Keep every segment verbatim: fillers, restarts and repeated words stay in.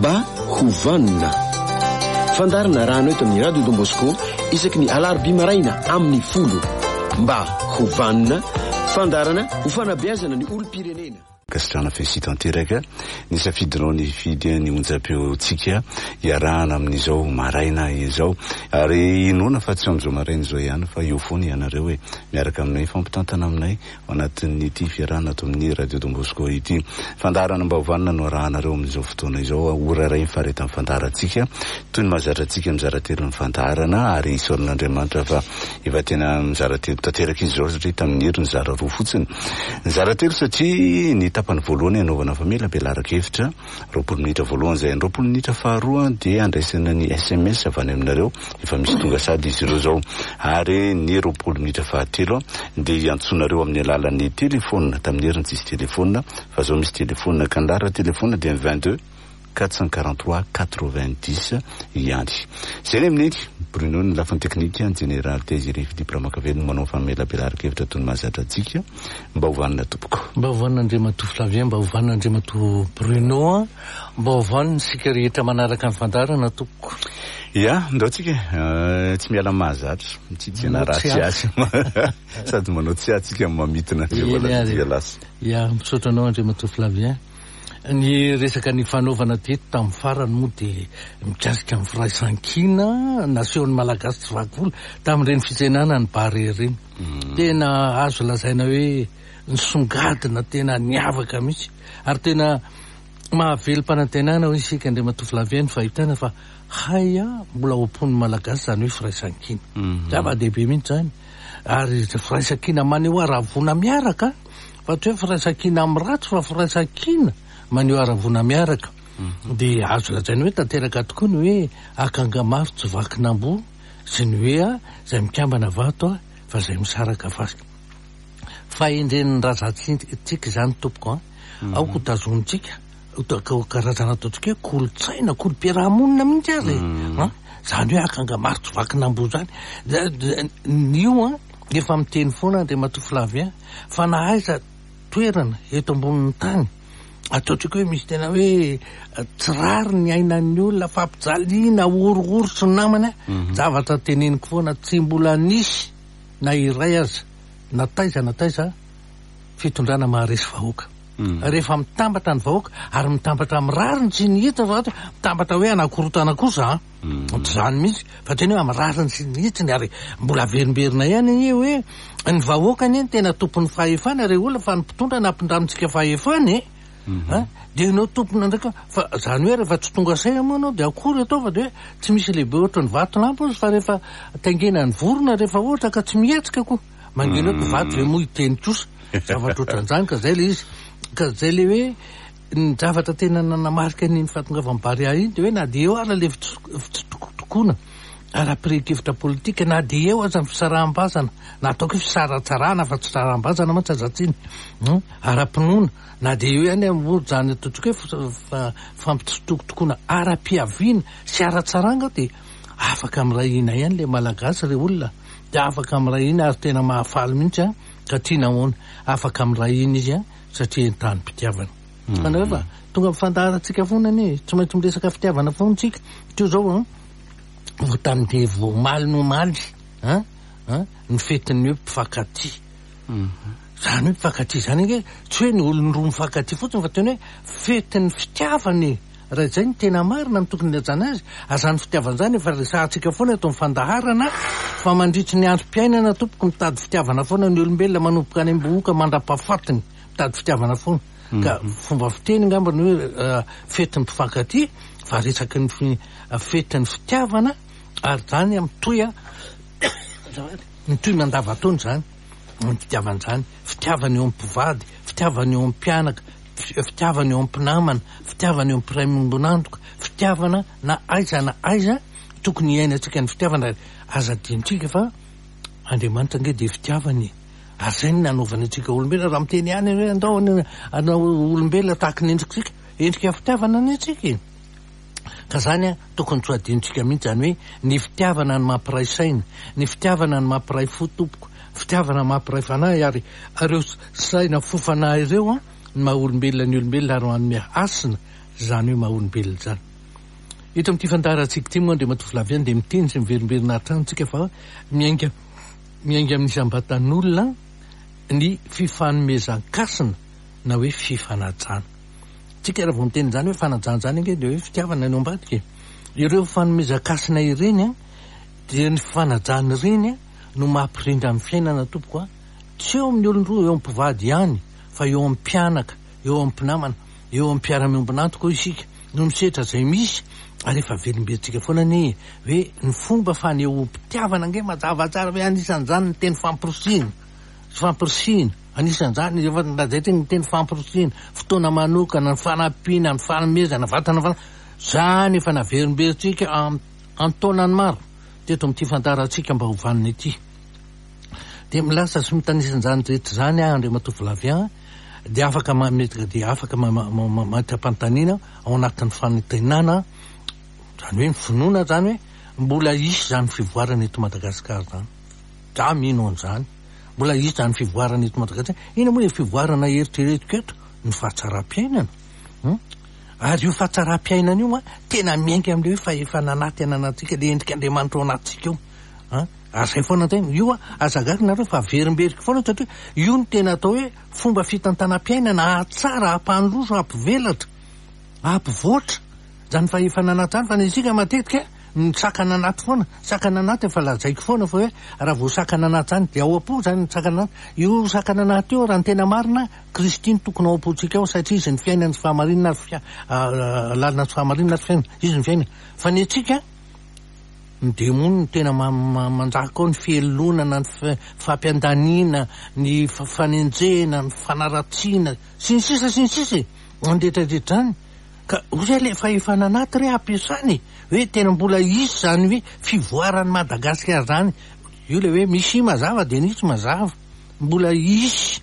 mba hovanina fandarana rano eto amin'ny radio Don Bosco isaky ny alarobia maraina amin'ny folo mba hovanina fandarana ho fanabeazana ny olom-pirenena kasitrana fesitanteraika ny safidinao ny fidy ny onjam-peotsika iarahana amin'izao maraina izao ary inona fa tsy amin'izao maraina izao ihany fa eo foana ianareo hoe miaraka aminay fampitantana aminay anatin'ny ity fiarahana ato amin'ny radio Don Bosco ity fandarana mba hovanina no arahanareo amin'izao fotoana izao ora ray mifareta amin'ny fandarantsika toy ny mahazatra antsika mizaratelo ny fandarana ary isaorin'Andriamanitra fa efa tena mizaratelo tanteraka izy izao satria tamin'ny heri ny zara roa fotsiny ny zaratelo satria ny tapany voalohany anaovana famela belaraka hevitra roapolo minitra voalohany zay roapolo minitra faharoa dia andraisana ny S M S avy any aminareo efa misy tonga sady izy ireo zao ary ny roapolo minitra fahatelo dia antsonareo amin'ny alalan'ny telefona tamin'ny heriny tsisy telefona fa zao misy telefona kandara telefona dia vingt-deux quatre cent quarante-trois quatre-vingt-dix ihany zay amin'iny Bruno ny lafiny teknika ny général Désiré Philippe Ramakavelo manao famela belaraka hevitra toy ny mahazatra antsika mba hovanina tompoko mba hovanina Andriamato Flavien mba hovanina Andriamato Bruno mba hovanina sika rehetra manaraka ny fandarana tompoko ya ndao tsika tsy miala mahazatra mitsitsina ratsy asy sady manao tsy atsika mamitina lasa ya misaotra anao Andriamato Flavien ny resaka ny fanaovana teto tamin'ny farany moa dia mikasika amin'ny firaisan-kina naseon'ny malagasy tsy vakolo tamin'ireny fisenana ny bare ireny tena azo lazaina hoe nisongadina tena niavaka mihitsy ary tena mahavelo mpanantenana hoe isika Andriamato Flavien fahitana fa haya mbola opon'ny malagasy zany hoe firaisan-kina zava-dehibe mihitsy zany ary firaisan-kina maneho aravona miaraka fa tsy hoe firaisan-kina amin'ny ratsy fa firaisan-kina maneho aravona miaraka dia azo lazaina hoe tanteraka tokoa ny hoe akanga maro tsy vakinambo sy ny hoe zay mikambana vato a fa zay misaraka vasika fa endren'ny razantsika zany tompoko ao ko tazonitsika karazana ataotsika hoe kolotsaina kolom-piarahamonina mihitsy azy zany hoe akanga maro tsy vakinambo zany io a efa miteny foana Andriamato Flavien fa nahaiza toerana eto ambonin'ny tany ataotsika hoe misy tena hoe tsy rary ny ainan'ny olona fampijaliana ororo sy ny namana zavatra teneniko foana tsy mbola nisy na iray aza nataiza nataiza fitondrana maharesy vahoaka rehefa mitambatra ny vahoaka ary mitambatra amin'ny rariny sy ny hita fa mitambatra hoe anakorotana kosa tsy zany mihitsy fa tena hoe amin'ny rariny sy ny hitsiny ary mbola verimberina ihany ie hoe ny vahoaka ny tena tompon'ny fahefana re olona fa ny mpitondra nampindramitsika fahefany dia ianao tompona ndraika fa zany hoe rehefa tsy tonga say moa anao dia akory atao fa dia tsy misy lehibe ohatra ny vatolampy fa rehefa taingena ny vorona rehefa ohatra ka tsy mietsika koa mangena hoe vato ve moa hiteny kosa zavatra ohatran'izany ka zay le izy ka zay le hoe ny zavatra tena nanamarika ny fahatongavany Barea iny dia hoe na dia eo ara le fitsitokotokona ara-pirehekevitra politika na dia eo aza ny fisaraham-bazana na ataoko hoe fisaratsarana fa tsy saraham-bazana mantsy azatsiny ara-pinoana na dia eo ihany amo zany ataotsika hoe fampitsitokotokona ara-piaviana sy ara-tsaranga dia afaka mirahina ihany le malagasy re olona dia afaka mirahina ary tena mahafaly mihitsy a ka tiana hoana afaka mirahina izy a satria tany mpitiavana fanao fa tonga mifandarantsika foana any tsy maintsy miresaka fitiavana foana tsika teo zao vo tande vo maly no maly ny fetin'ny hoe mpifankaty zany hoe mpifankaty zany hoe tsy hoe ny olony roa mifankaty fotsiny fa tena hoe fetin'ny fitiavany raha zay ny tena marina ny tokony lajana azy azany fitiavana zany efa resahantsika foana eto mifandaharana fa mandritry ny androm-piainana tompoko mitady fitiavana foana ny olombelona manomboka any am-bohoka mandra-pahafatiny mitady fitiavana foana ka fomba fiteny ngambany hoe fetin'ny mpifankaty fa resaky ny fetin'ny fitiavana ary zany amin'ny toya ny toy mandavataony zany ny fitiavana zany fitiavana eo am-mpivady fitiavana eo am-mpianaka fitiavana eo am-mpinamana fitiavana eo am-piray ambonantoka fitiavana na aiza na aiza tokony iainantsika ny fitiavana azadintsika fa Andriamanitra nge dia fitiavany ary zay ny nanaovana antsika olombelona raha miteny ihany hoe andao anao olombelona tahaka ny endrikitsika endrika fitiavana ny antsika ka zany a tokony tsy adintsika mihitsy zany hoe ny fitiavana ny mampiray saina ny fitiavana ny mampiray fotompoko fitiavana ny mampiray fanahy ary areo saina fofanahy ireo a ny maha olombelona ny olombelona ary manome hasina zany hoe maha olombelona zany ito amin'ity fandarantsika ity moa Andriamatoa Flavien dia miteny sy miverimberina atranotsika fa miainga miainga amin'ny isam-batan'olona ny fifanomezan-kasina na hoe fifanajana. Tsika raha vao miteny zany hoe fanajana zany ange dia hoe fitiavana ny ambadika. Ireo fifanomezan-kasina ireny a dia ny fifanajana ireny a no mampirindra amin'ny fiainana tompoko a tsy eo amin'ny olon-droa eo am-pivady ihany fa eo amin'ny mpianaka, eo amin'ny mpinamana, eo amin'ny mpiara-miombonantoka isika no misetra izay misy ary efa verimberentsika foana ny hoe ny fomba fanehoam-pitiavana ange mazava tsara hoe anisan'izany ny teny fampirisiana fampirisiana anisan'izany efa lazay ny teny fampirisiana fotoana manokana ny fanampiana ny fanomezana vatana fana zany efa naverimberentsika an-taonany maro teto amin'ity fandarantsika mba hovaniny ity dia milasa sy mitanisan'izany rehetra zany a Andriamatoa Flavien dia afaka mametraka dia afaka mahita-panontaniana ao anatin'ny fanantenana zany hoe mifinoana zany hoe mbola isy zany fivoarana eto Madagasikara zany za mino an'izany mbola isy zany fivoarana eto Madagasikara ina moa fivoarana eritreretiko eto ny fahatsara-piainana ary io fahatsara-piainana io a tena miainga amin'le hoe fa efa nanaty ananatsika le endrika Andriamanitra ao anatsika io a azay foana tena io a azagako nareo fa verimberiko foana satria io ny tena atao hoe fomba fitantanam-piainana ahatsara ampandroso ampivelatra ampivoatra zany fa efa nanaty zany fa ny isika matetika ny sakana anaty foana sakana anaty efa lazaiko foana fa hoe raha vao sakana anaty zany dia ao am-po zany ny sakana anaty io sakana anaty io raha ny tena marina Kristy ny tokony ao am-pontsika ao satria izy ny fiainana sy fahamarinana ary lalina sy fahamarinana ary fiainana izy ny fiainana fa ny atsika ny demony ny tena manjaka ao ny fielonana ny fampiandaniana ny fanenjena ny fanaratsiana sy ny sisa sy ny sisa andretrarehetra zany ka ozay le fa efa nanaty re ampiasany hoe tena mbola isy zany hoe fivoarany Madagasikara zany io le hoe misy mazava dia nisy mazava mbola isy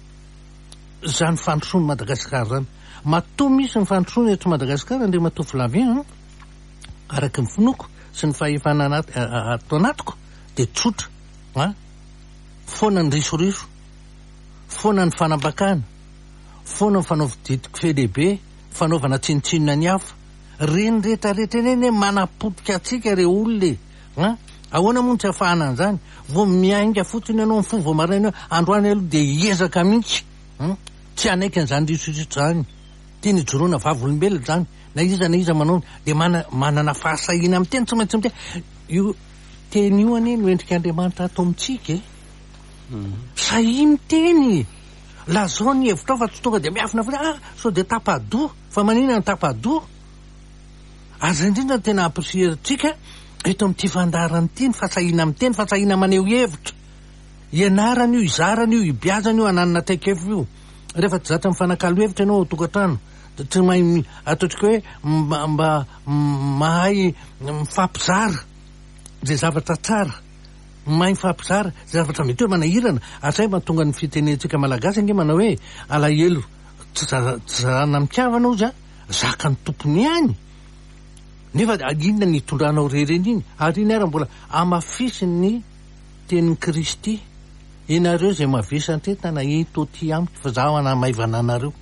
zany fandrosoany Madagasikara zany matoa misy ny fandrosoany eto Madagasikara Andriamatoa Flavien araky ny finoko sy ny fahefana ato anatiko dia tsotra a foana ny risoriso foana ny fanambakana foana ny fanaovididiko felehibe fanaovana tsinitsinina ny hafa reny rehetra rehetra eny manapotika atsika re olona a ahoana moa ny tsy ahafahana an'izany vo miainga fotsiny ianao ny fova maraina androany aloha dia hiezaka mihitsy tsy anaiky an'izany risoriso zany tia ny joroana vavolombelona zany na iza na iza manao dia mana manana fahasahina amin'ny teny tsy maintsy miteny io teny io anie no endrika Andriamanitra ato amintsika e sahy miteny lazao ny hevitra ao fa tsy tonga dia miafina foana ah sao dia tapadoa fa manina ny tapadoa aza indrindra tena ampirisierantsika eto amin'ity fandarany ity ny fahasahina amin'ny teny fahasahina maneho hevitra ianarana io izarana io ibiazana io ananana taikefa io rehefa tsy zatra mifanakalo hevitra ianao tokantrano tsy mahay ataotsika hoe mba mahay mifampizara zay zavatra tsara mahay mifampizara zay zavatra mety hoe manahirana azay mahatonga ny fitenentsika malagasy ange manao hoe alahelo tsy zarana mitiavana ozy a zaka ny tompony ihany nefa inona ny hitondranao rereny iny ary iny ara mbola amafisy ny tenin'ny Kristy ianareo zay mavesantretana eto ty amiko fa zaho anamaivana anareo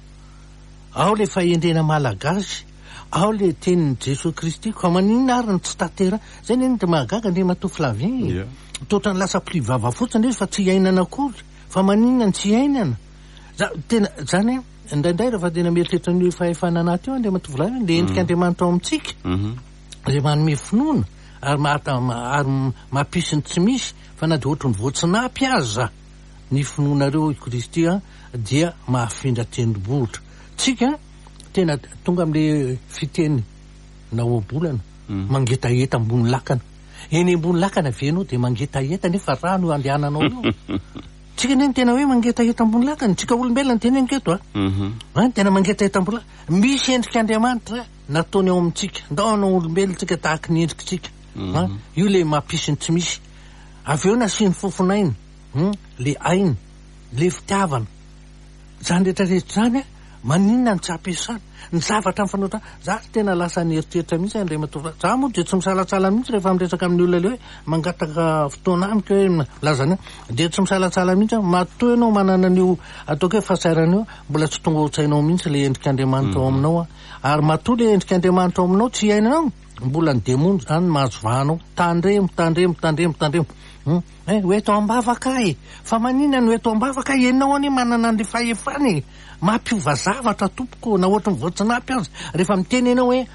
ao le fahendrena malagasy ao le tenin'ny Jesosy Kristy ka maninona ary ny tsy tatera zay ny dia mahagaga Andriamatoa Flavien totra ny lasa mpivava fotsiny izy fa tsy iainana akory fa maninona ny tsy iainana tena zany indraindray rehefa tena mieritreritra ny fahefana anaty io Andriamatoa Flavien le endrika Andriamanitra ao amintsika zay manome finoana ary ary mampisy ny tsy misy fa na dia ohatry ny voatsinapy aza ny finoanareo Kristy a dia mahafindra tendrombohitra tsika tena tonga amin'le fiteny na oabolana mangetaheta ambony lakana eny ambony lakana venao dia mangetaheta nefa rano io andehananao io tsika neny tena hoe mangetaheta ambony lakana tsika olombelona ny tena eniketo a tena mangetaheta ambony lakana misy endrika Andriamanitra nataony ao amintsika ndaonao olombelona tsika tahaka ny endrikitsika io le mampisy ny tsy misy avy eo nasiany fofonaina le aina le fitiavana zany rehetrarehetra zany a maninona ny tsy ampiasana ny zavatra amin'ny fanotrana za tena lasa ny eritreritra mihitsy Andriamatoa za moa dia tsy misalatsala mihitsy rehefa miresaka amin'ny olona le hoe mangataka fotoana amiko hoe lazana dia tsy misalatsala mihitsy matoa ianao manana an'io ataoko hoe fahasairana io mbola tsy tonga ao-tsainao mihitsy le endrika Andriamanitra ao aminao a ary matoa le endrika Andriamanitra ao aminao tsy iainanao mbola ny demony zany mahazo vahanao tandremo tandremo tandremo tandremo eh hoe eto ambavaka e fa manina no eto ambavaka ianao any manana an'le fahefany mampiova zavatra tompoko na ohatra mivoatsinapy azy rehefa miteny ianao hoe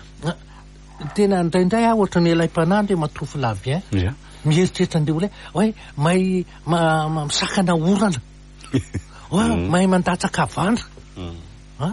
tena indraindray ah ohatra ny elai-panandry matofy lavy eh mieritreritra andeo le hoe mahay misakana orana oa mahay mandatsaka vandra a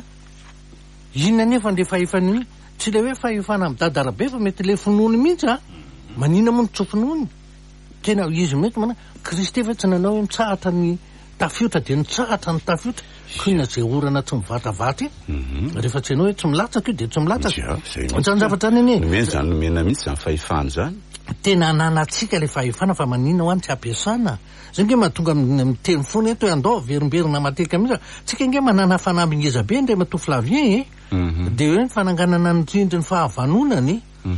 inona nefa nle fahefany tsy le hoe fahefana amin'ny dadarabe fa mety le finoany mihitsy a manina moa ny tsofinoany tena izy mety mana Kristy fa tsy nanao hoe mitsahatra ny tafiotra de nitsahatra ny tafiotra kina zay orana tsy mivatravatra rehefa tsy hanao hoe tsy milatsaka io de tsy milatsaka zany zavatra any eny zany mena mihitsy zany fahefana zany tena ananatsika le fahefana fa manina ho any tsy ampiasana zay nge mahatonga miteny foana eto hoe andao verimberina matetika mihitsy tsika nge manana fanamby ngeza be ndray matofy lavien e de hoe fananganana ny rindriny fahavanonany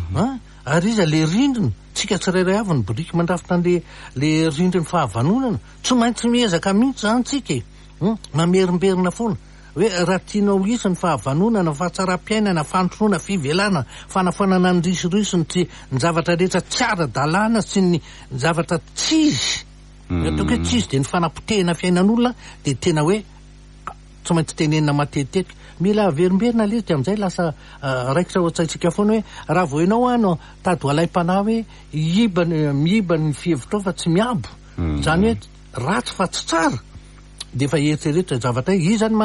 ary iza le rindriny tsika tsirairay avy ny biriky mandrafitra an'le le rindriny fahavanonana tsy maintsy miezaka mihitsy zany tsika mamerimberina foana hoe raha tianao isy ny fahavanonana fahatsara-piainana fantroana fivelana fanafanana ny risirisiny tsy ny zavatra rehetra tsy ara-dalàna sy ny zavatra tsizy ataoko hoe tsizy de ny fanapotehana fiainan'olona de tena hoe tsy maintsy tenenina matetitetika mila verimberina le izy de am'izay lasa raikitra oatsaitsika foana hoe raha vo ianao ano tady ho alai-pana hoe ibany miiba ny fihevitra ao fa tsy miabo zany hoe ratsy fa tsy tsara de efa eritreretra zavatra izy zany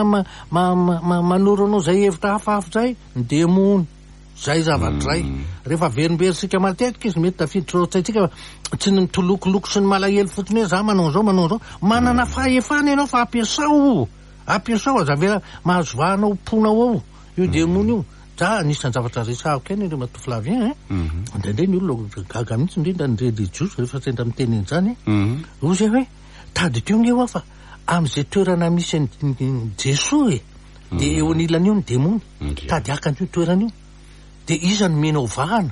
manoro anao zay hevitra hafahafa zay ny demony zay zavatra zay rehefa verimberisika matetika izy mety tafiditra oatsaitsika fa tsy ny mitolokoloko sy ny malahelo fotsiny hoe za manao zao manao zao manana fahefana ianao fa ampiasao ampiasao azavela mahazo vahanao ponao ao io demony io za anisan'ny zavatra resahako eny re matofy lavien e indraindray ny olona gaga mihitsy indrindra ny religiosy rehefa sendra miteny zany o zay hoe tady teo nge hoa fa am'izay toerana misy Jesosy e de eo anilan'io ny demony tady akan'io toeran'io de iza ny menao vahana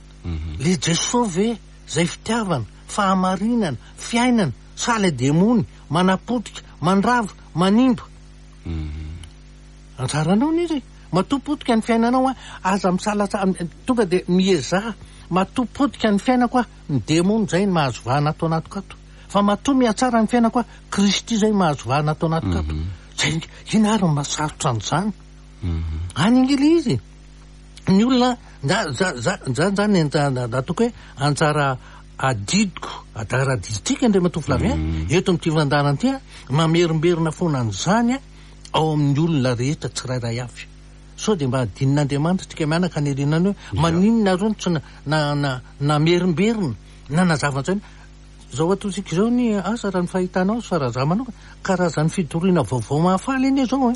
le Jesosy ve zay fitiavana fahamarinana fiainana sa le demony manapotika mandrava manimba anjaranao nizy matopotika ny fiainanao a aza misalasa tonga de mieza matopotika ny fiainako a ny demony zay ny mahazo vahana atao anatikato fa matoa miatsara ny fiainako a Kristy zay mahazo vahana atao anatikato zay ina ary masarotra an'izany any ingely izy ny olona zany zany ataoko hoe anjara adidiko adara adiditsika ndray matofy lavien eto am'ty vandarana ty a mamerimberina foana an'izany a ao amin'ny olona rehetra tsirairay avy so de mba adinin'Andriamanitra tsika mianaka ny erenany hoe maninona rony tsy namerimberina na nazava an'izany zao atotsika zao ny asa raha ny fahitanao fa raha za manoka karazany fitoriana vaovao mahafaly iny zao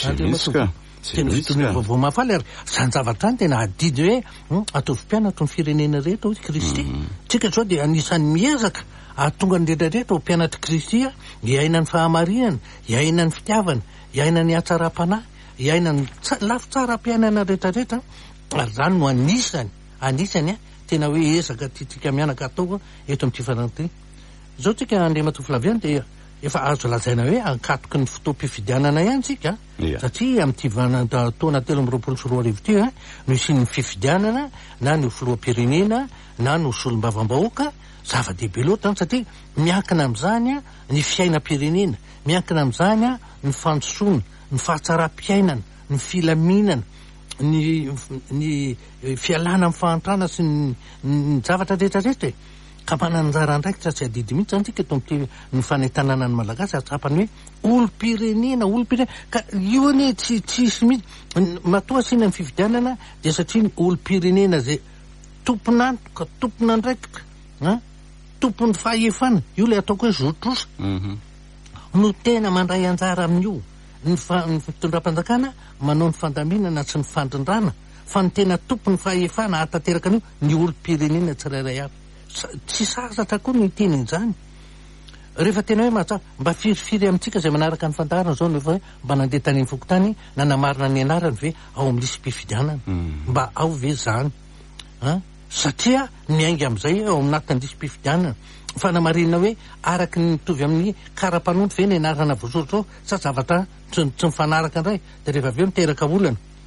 tena fitoriana vaovao mahafaly ary zany zavatra any tena adidy hoe atovy mpianatro ny firenena rehetra hoe Kristy tsika zao de anisan'ny miezaka ahatonga ny rehetrarehetra ho mpianatry Kristy a iaina ny fahamarinana iaina ny fitiavana iaina ny atsara-panahy iaina ny lafy tsara-piainana rehetrarehetra ary zany no anisany anisany a tena hoe ezaka tiatsika mianaka atao eto am'ty fananty zao tsika andre matofy lavien de efa azo lazaina hoe ankatoky ny fotoam-pifidianana ihany tsika satria am'ty taona telo amby roapolo sy roa arivo ty a no isin'ny fifidianana na ny filoam-pirenena na no solombavam-bahoaka zava-dehibe loatra zany satria miankina am'izany a ny fiainam-pirenena miankina am'izany a ny fandrosoana ny fahatsara-piainana ny filaminana ny ny fialana amin'ny fahantrana sy ny zavatra rehetrarehetra ka mananjara andraikitra tsy adidy mihitsy zany tsika eto am'ty ny fanentanana ny malagasy atsapany hoe olo-pirenena olo-pirenena ka io anie tsy tsisy mihitsy matoa sina ny fifidianana de satria ny olo-pirenena zay tomponantoka tomponandraikitra a tompon'ny fahefana io le ataoko hoe zotrosa no tena mandray anjara amin'io ny fitondram-panjakana manao ny fandaminana sy ny fandrindrana fa ny tena tompony fahefana atateraka an'io ny olo-pirenena tsirairay avy tsy sasatra koa ny tenin'izany rehefa tena hoe mahatsapa mba firifiry amintsika zay manaraka ny fandarana zao nefa hoe mba nandeha tany amin'ny fokotany nanamarina ny anarany ve ao amin'ny lisy mpifidianana mba ao ve zany a satria miainga am'izay ao aminatiny lisy mpifidianana fanamarina hoe araky ny mitovy amin'ny kara-panondro ve ny anarana voasoratra ao sa zavatra tsy tsy mifanaraka indray de rehefa aveo miteraka olana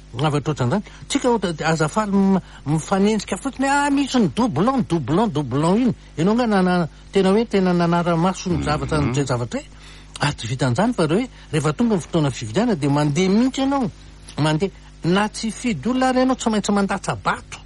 avatoatran'izany tsika azafaly mifanenjika fotsiny ah misy ny doublon doublon doublon iny ianao nga nana tena hoe tena nanara-maso ny zavatra zay zavatra e aty vitan'izany fa reo hoe rehefa tonga ny fotoana fividiana dia mandeha mihitsy ianao mandeha na tsy fidy olona ary ianao tsy maintsy mandatsa bato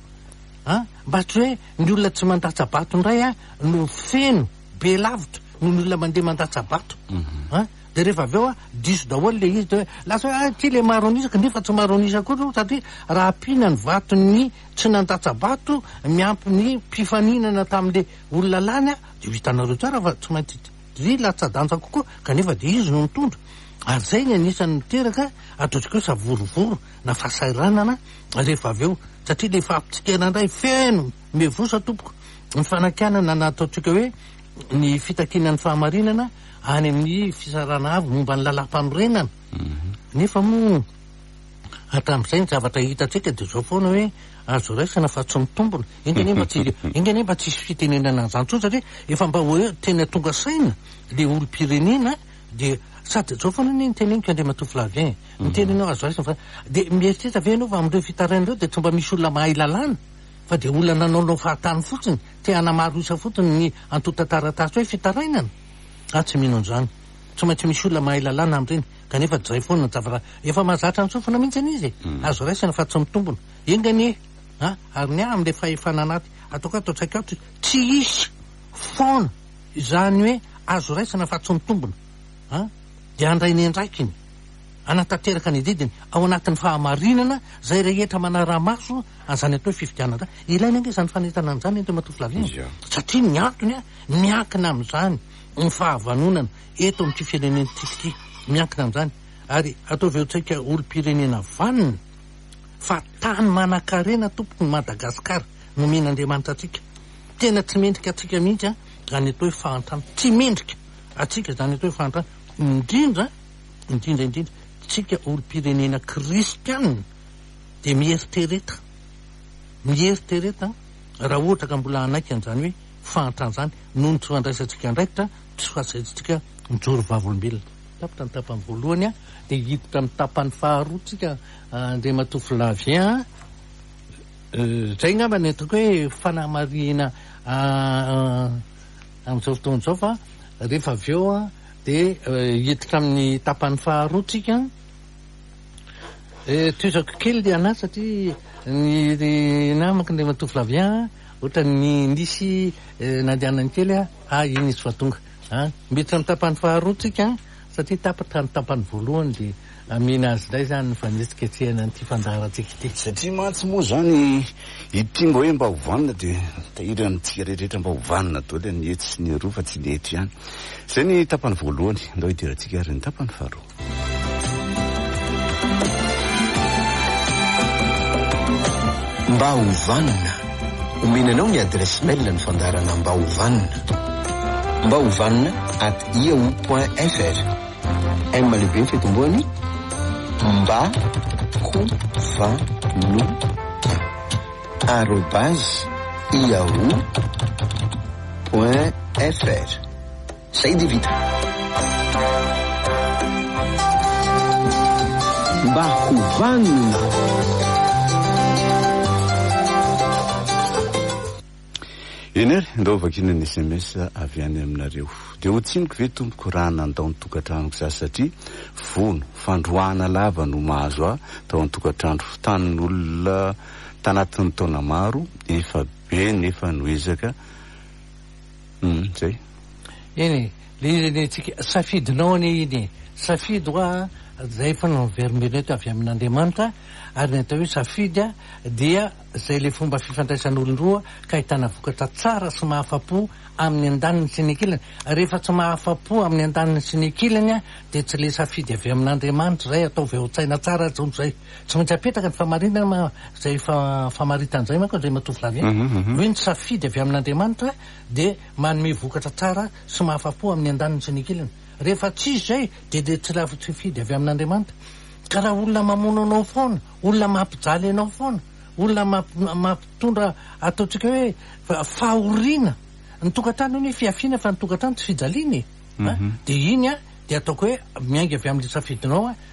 a mba tsy hoe ny olona tsy mandatsa bato indray a no feno be lavitra no ny olona mandeha mandatsa bato a de rehefa avy eo a diso daholo le izy de hoe lasa hoe ty le maronisaka nefa tsy maronisaka koa satria raha ampina ny vatony tsy nandatsa bato miampy ny mpifaninana tamin'le olona lany a de hitanareo tsara fa tsy maintsy ry latsa-danja kokoa kanefa de izy no mitondra ary zay ny anisan'ny miteraka ataontsika hoe savorovoro na fahasahiranana rehefa avy eo satria le fampitsikana indray feno mevosa tompoko ny fanakanana na ataontsika hoe ny fitakinan'ny fahamarinana any amin'ny fisarana avy momba ny lalam-panorenana nefa mo hatramin'izay ny zavatra hitantsika de zao foana hoe azo raisana fa tsy mitombona inga nefa tsy inga nefa tsisy fitenenana an'izany tsoa satria efa mba hoe tena tonga saina le olom-pirenena de sady zao foana ny niteneniko Andriamatoa Flavien nitenenao azo raisana fa de mieritreritra ve ianao fa amin'ireo fitaraina ireo de tsy mba misy olona mahay lalàna fa de olona nanaonao fahatany fotsiny te hanamaro isa fotsiny ny antota-taratasy hoe fitarainana a tsy mino an'izany tsy maintsy misy olona mahay lalàna amin'ireny kanefa zay foana ny zavatra efa mahazatra ny sofina mihitsy an'izy azo raisana fa tsy mitombona engany a ary ny a amin'le fahefana anaty ataoko atao tsaika ato tsy isy foana izany hoe azo raisana fa tsy mitombona a de andray ny andraikiny anatanteraka ny didiny ao anatin'ny fahamarinana zay rehetra manara-maso an'izany atao hoe fifidianana ilaina ange izany fanentana an'izany Andriamatoa Flavien satria ny antony a miankina amin'izany ny fahavanonana eto amin'ity firenena ity miankina amin'izany ary ataovy eo tsaika olom-pirenena vanina fa tany manan-karena tompoko ny Madagasikara no men'Andriamanitra atsika tena tsy mendrika atsika mihitsy a zany atao hoe fahantrano tsy mendrika atsika zany atao hoe fahantrano indrindra indrindra indrindra tsika olom-pirenena kristianina de mieritrereta mieritrereta raha ohatra ka mbola anaiky an'izany hoe fahantrano zany noho ny tsy fandraisantsika ndraikitra tsy fahasaitsika mijoro vavolombelona tapitra ny tapany voalohany a de hiditra amin'ny tapany faharoa tsika Andriamatoa Flavien zay ngamba ny ataoko hoe fanamarihana amin'izao fotoana izao fa rehefa avy eo a de hiditra amin'ny tapany faharoa tsika toizako kely le anazy satria ny namako Andriamatoa Flavien ohatra ny nisy nandehanany kely a ah iny izy fa tonga a miditra amin'ny tapany faharoa tsika satria tapitra ny tapany voalohany de amina azy ndray zany ny fanetsiketsehana nyty fandaratsika ity satria mantsy moa zany ity mba hoe mba hovanina de tahiry antsika rehetrarehetra mba hovanina daholo ny etsy sy ny roa fa tsy ny eto ihany zay ny tapany voalohany ndao hidirantsika ary ny tapany faharoa mba hovanina omenanao ny adresy mail ny fandarana mba hovanina mba hovanina at yahoo point fr m lehibe ny fitomboany mba hovano arobase yahoo point fr zay de vita mba hovanina eny ary ndao vakina ny S M S avy any aminareo de ho tsinoko ve tompoko raha nandao ny tokantranoko za satria vono fandroana lava no mahazo a tao ny tokantrano tanin'olona tanatin'ny taona maro efa be nefa noezaka zay eny le izy tsika safidinao ane iny safidy hoa zay fa no vermelety avy amin'Andriamanitra ary ny atao hoe safidy a dia zay le fomba fifandraisan'olon-droa ka ahitana vokatra tsara sy mahafapo amin'ny andaniny sy ny ankilany rehefa tsy mahafapo amin'ny andaniny sy ny ankilany a de tsy le safidy avy amin'Andriamanitra zay atao veotsaina tsara zay tsy maintsy apetraka ny famarinana zay famaritan'izay manko Andriamatoa Flavien hoe ny safidy avy amin'Andriamanitra de manome vokatra tsara sy mahafapo amin'ny andaniny sy ny ankilany rehefa tsisy zay de de tsy lafo tsy fidy avy amin'Andriamanitra ka raha olona mamono anao foana olona mampijaly anao foana olona mampitondra ataontsika hoe fahoriana ny tokantrano iny hoe fiafiana fa ny tokantrano tsy fijaliany de iny a de ataoko hoe miainga avy amin'le safidinao a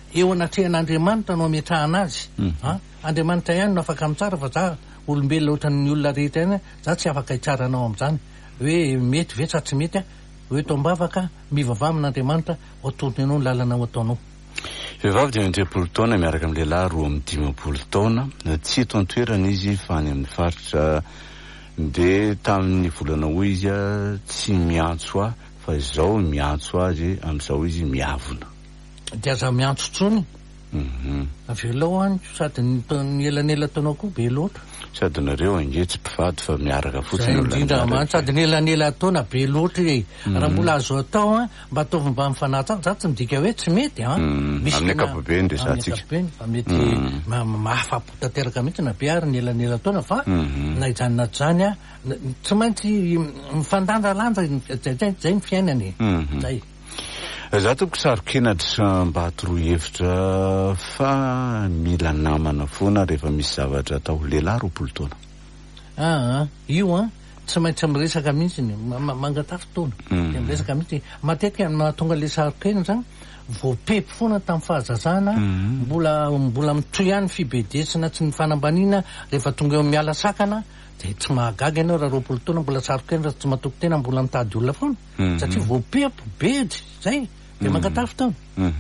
eo anatrehan'andriamanitra no ametrahana azy a andriamanitra ihany no afaka mitsara fa za olombelona ohatran'ny olona rehetra ihany za tsy afaka hitsaranao am'izany hoe mety ve sa tsy mety a hoe tombavaka mivava amin'andriamanitra oatony anao ny lalanao ataonao. Vehivavy dia indrepolo taona miaraka amin'ny lehilahy roa amin'ny dimapolo taona tsy eto an-toerana izy fa any amin'ny faritra dia tamin'ny volana ho izy a tsy miantso ah fa izao miantso azy amin'izao izy miavona dia aza miantso tsony mhm avy lao any sady ny elanela taonao koa be loatra sady nareo ange tsy mpivady fa miaraka fotsiny indrindra man sady ny elanela taona be loatra e raha mbola azo atao a mba ataovy mba mifanatsaka za tsy midika hoe tsy mety a misy amin'ny ankapobeny resantsika fa mety mahafapo tanteraka mihitsy na be ary ny elanela taona fa na ijanona zany a tsy maintsy mifandanjalanja zay ny fiainany zay. Za toko sarokenatra mba atoroa hevitra fa mila namana foana rehefa misy zavatra atao lehilahy roapolo taona. Ah, io a tsy maintsy miresaka mihitsy mangatafy taona dia miresaka mihitsy matetika mahatonga le sarokena zany voapepo foana tamin'ny fahazazana mbola mbola mitoy ihany fibedesina tsy ny fanambaniana rehefa tonga eo miala sakana dia tsy mahagaga ianao raha roapolo taona mbola sarokena raha tsy matoko tena mbola mitady olona foana satria voapepo bedy zay dia mangatafy taona.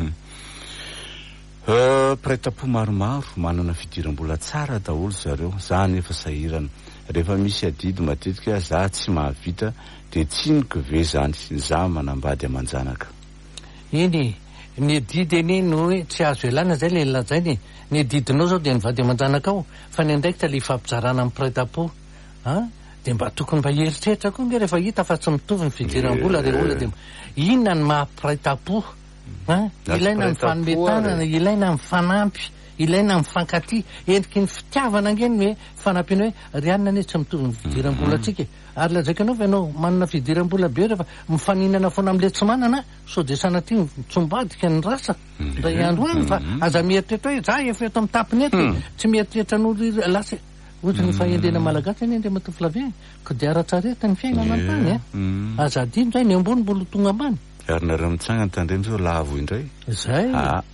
Praitapo maromaro manana fidiram-bola tsara daholo zareo zany efa sahirana rehefa misy adidy matetika za tsy mahavita dia tsinoko ve zany za manambady amanjanaka. Iny ny adidy eny no hoe tsy azo elana zay le lazainy ny adidinao zao dia nivady amanjanaka ao fa ny andraikitra le ifampizarana amin'ny praitapo a dia mba tokony mba hieritreritra koa nge rehefa hita fa tsy mitovy ny fidiram-bola re olona dia inona ny maha-praitapo a ilaina ny fanometanana ilaina ny fanampy ilaina ny fankaty endriky ny fitiavana ngeny hoe fanampiana hoe ry anina ane tsy mitovy ny fidiram-bola atsika ary lazaika anao fa ianao manana fidiram-bola be rehefa mifaninana foana amin'le tsy manana so dia sanaty tsombadika ny rasa ray andro any fa aza mieritreritra hoe za efa eto amin'ny tapiny eto tsy mieritreritra n'olo lasa ohatra ny fahendrena malagasy eny ndre matoflavia ko dia ara-tsareta ny fiainana antany a aza adino zay ny ambony mbola tonga ambany ary nareo mitsangana tandremy zao lavo indray zay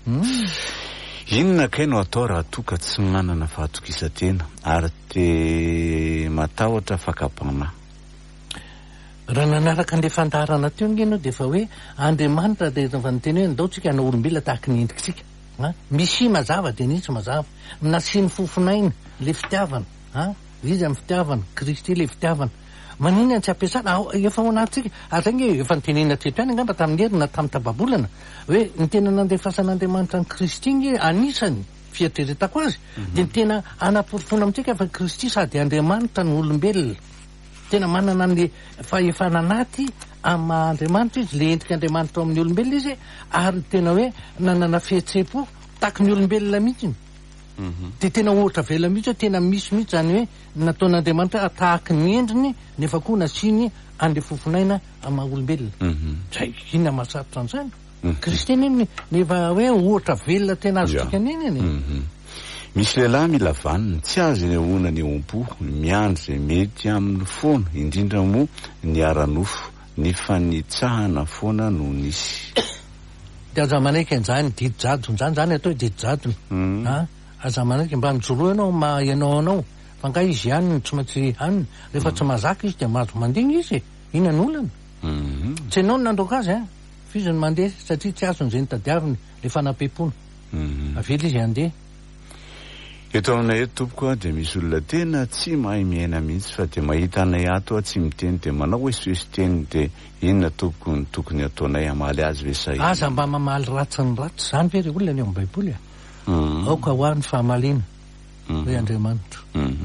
inona kay no atao raha toka tsy manana fahatokisantena ary te matahotra fakapana. Raha nanaraka an'le fandarana teo ngenao dia efa hoe andriamanitra dia efa niteny hoe ndao tsika hanao olombelona tahaka ny endrikitsika a misy mazava dia nisy mazava nasiany fofinaina le fitiavana a izy amin'ny fitiavana kristy le fitiavana maninona tsy ampiasana efa ao anatsika ary zay nge efa nitenena tretra any angamba tamin'ny herina tamin'ny tababolana hoe ny tena nandefasan'andriamanitra ny kristy nge anisany fiatreretako azy dia ny tena anaporofona amintsika fa kristy sady andriamanitra ny olombelona tena manana an'le fahefana anaty amin'andriamanitra izy le endrika andriamanitra ao amin'ny olombelona izy ary tena hoe nanana fihetseham-po taky ny olombelona mihitsy dia tena ohatra vela mihitsy hoe tena misy mihitsy zany hoe nataon'andriamanitra tahaky ny endriny nefa koa nasiany an'le fofinaina amin'ny olombelona zay inona mahasarotra an'izany kristy eny nefa hoe ohatra velona tena azotsika neny eny. Misy lehilahy mila vanina tsy azo ny ahoana ny ompo miandry zay mety amin'ny foana indrindra moa ny ara-nofo ny fanitsahana foana no nisy dia aza manaiky an'izany didijadony zany zany atao didijadony a aza manaiky mba mijoroa ianao ma ianao anao fa nga izy ihany tsy maintsy hanina rehefa tsy mahazaka izy dia mahazo mandigny izy ina ny olana tsy ianao ny nandroka azy a fizy ny mandeha satria tsy azony zay nitadiaviny le fanampepona avela izy andeha. Eto aminay eto tompoko a dia misy olona tena tsy mahay miaina mihitsy fa dia mahita anay ato a tsy miteny dia manao hoe soesy teny dia inona tompoko ny tokony ataonay hamaly azy ve sahy aza mba mamaly ratsy ny ratsy zany ve ry olona ny ao amin'ny baiboly a aoka ho any fahamaliana hoe andriamanitra.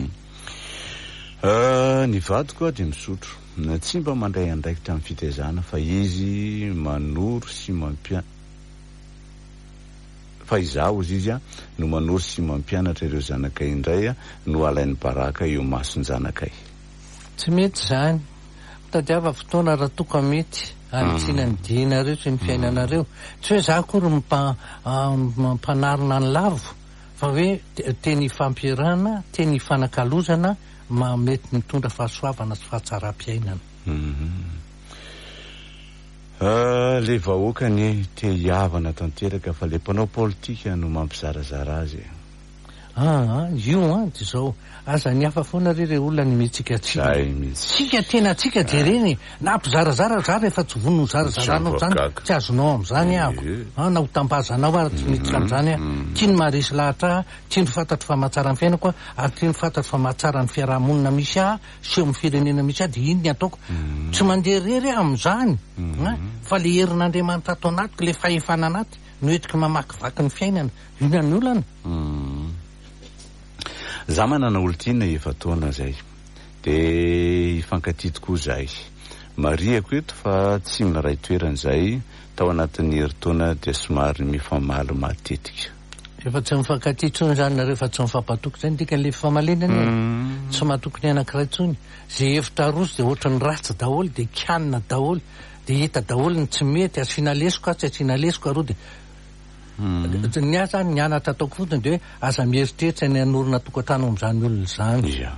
Ny vadiko a dia misotro na tsy mba mandray andraikitra amin'ny fitaizana fa izy manoro sy mampia fa izaho izy izy a no manoro sy mampianatra ireo zanakay indray a no alain'ny baraka eo masony zanakay. Tsy mety zany mitadiava fotoana raha toka mety anitsina ny dinareo sy ny fiainanareo tsy hoe za akory mampanarina ny lavo fa hoe teny fampiarana teny fanakalozana ma mety mitondra fahasoavana sy fahatsaram-piainana. le vahoakany te hiavana tanteraka fa le mpanao politika no mampizarazara azy. Ah, io a ty zao aza ny hafa foana re re olona ny mitsikatsika tsika tena tsika jereny na mpizarazara za rehefa tsy vono zarazaranao zany tsy azonao am'izany ako a na ho tambazanao ary tsy miditra am'izany a tia ny maharesy lahatra tia ny fantatry fa mahatsara ny fiainako ary tia ny fantatry fa mahatsara ny fiarahamonina misy a sy eo amin'ny firenena misy a de iny ny ataoko tsy mandeha rery am'izany fa le herin'Andriamanitra ato anatiko le fahefana anaty no etiky mamakivaky ny fiainana ina ny olana. Za manana olontiana efa taona zay de ifankatiy tokoa zay mariako eto fa tsy maray toerana zay tao anatin'ny herintaona de somary mifamaly matetika. Efa tsy mifankatia tsony zany nareo efa tsy mifampatoky zany dikan'le famalenana tsy mahatokony anankiray tsony zay hevitra roso de ohatrany ratsy daholo de kianina daholo de hita daholo ny tsy mety asiana lesoko a tsy asiana lesoko arô de ny aza ny anatra ataoko fotony de hoe aza mieritreritra ny anorina tokantrano am'izany olona zany. Ia.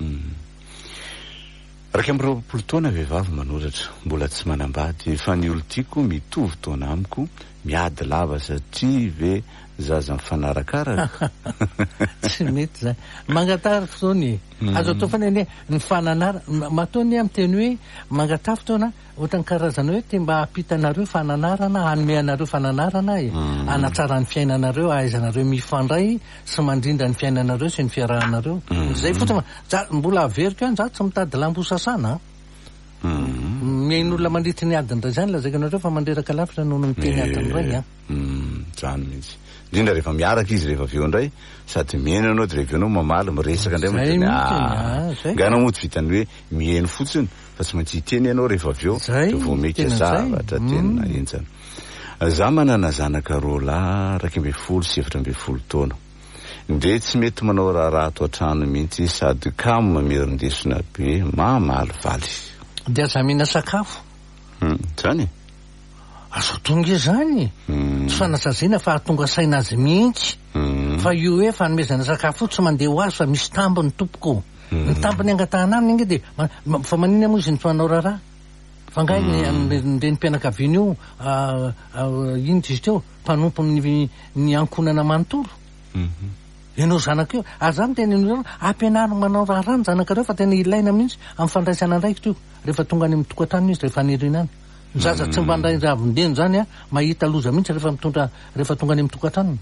Raika amby roapolo taona vehivavy manoratra mbola tsy manambady fa ny olo tiako mitovy taona amiko miady lava satria ve zaza mifanarakaraka. Tsy mety zany mangatary fotoany azo atao fana ny ny fananara mataony amin'ny teny hoe mangatary fotoana ohatrany karazana hoe te mba hampitanareo fananarana hanome anareo fananarana e hanatsara ny fiainanareo ahaizanareo mifandray sy mandrindra ny fiainanareo sy ny fiarahanareo zay fotsiny za mbola averiko any za tsy mitady lambosasana miain'olona mandritra ny adiny ray zany lazaiko anareo fa mandreraka lavitra noho ny teny adiny ray a zany mihitsy indrindra rehefa miaraka izy rehefa aveo indray sady miaino anao de rehefa anao mamaly miresaka indray mateny ngana moa tsy vitany hoe miaino fotsiny fa tsy maintsy hiteny ianao rehefa aveo de vao meka zavatra tenina enjana. Za manana zanaka rola raika amby folo sy efatra amby folo taona nde tsy mety manao raharaha ato an-trano mihitsy sady kamo mamerindesona be mamaly valy de aza mihina sakafo zany azo tonga zany tsy fanasazina fa ahatonga saina azy mihitsy fa io hoe fanomezana sakafo tsy mandeha ho azy fa misy tambo ny tompoko ny tampony angatahana aminy inge de fa manina moa izy ny fanao raharaha fa ngai nde ny mpianakaviana io ino izy teo mpanompo ny ankonana manontolo ianao zanaka io aza my tena ino ampianarina manao raharaha ny zanakareo fa tena ilaina mihitsy amin'ny fandraisana andraikitra io rehefa tonga any amin'ny tokantrano izy rehefa anirinany ny zaza tsy mba ndray ravindeny zany a mahita loza mihitsy rehefa mitondra rehefa tonga any amin'ny tokantranony.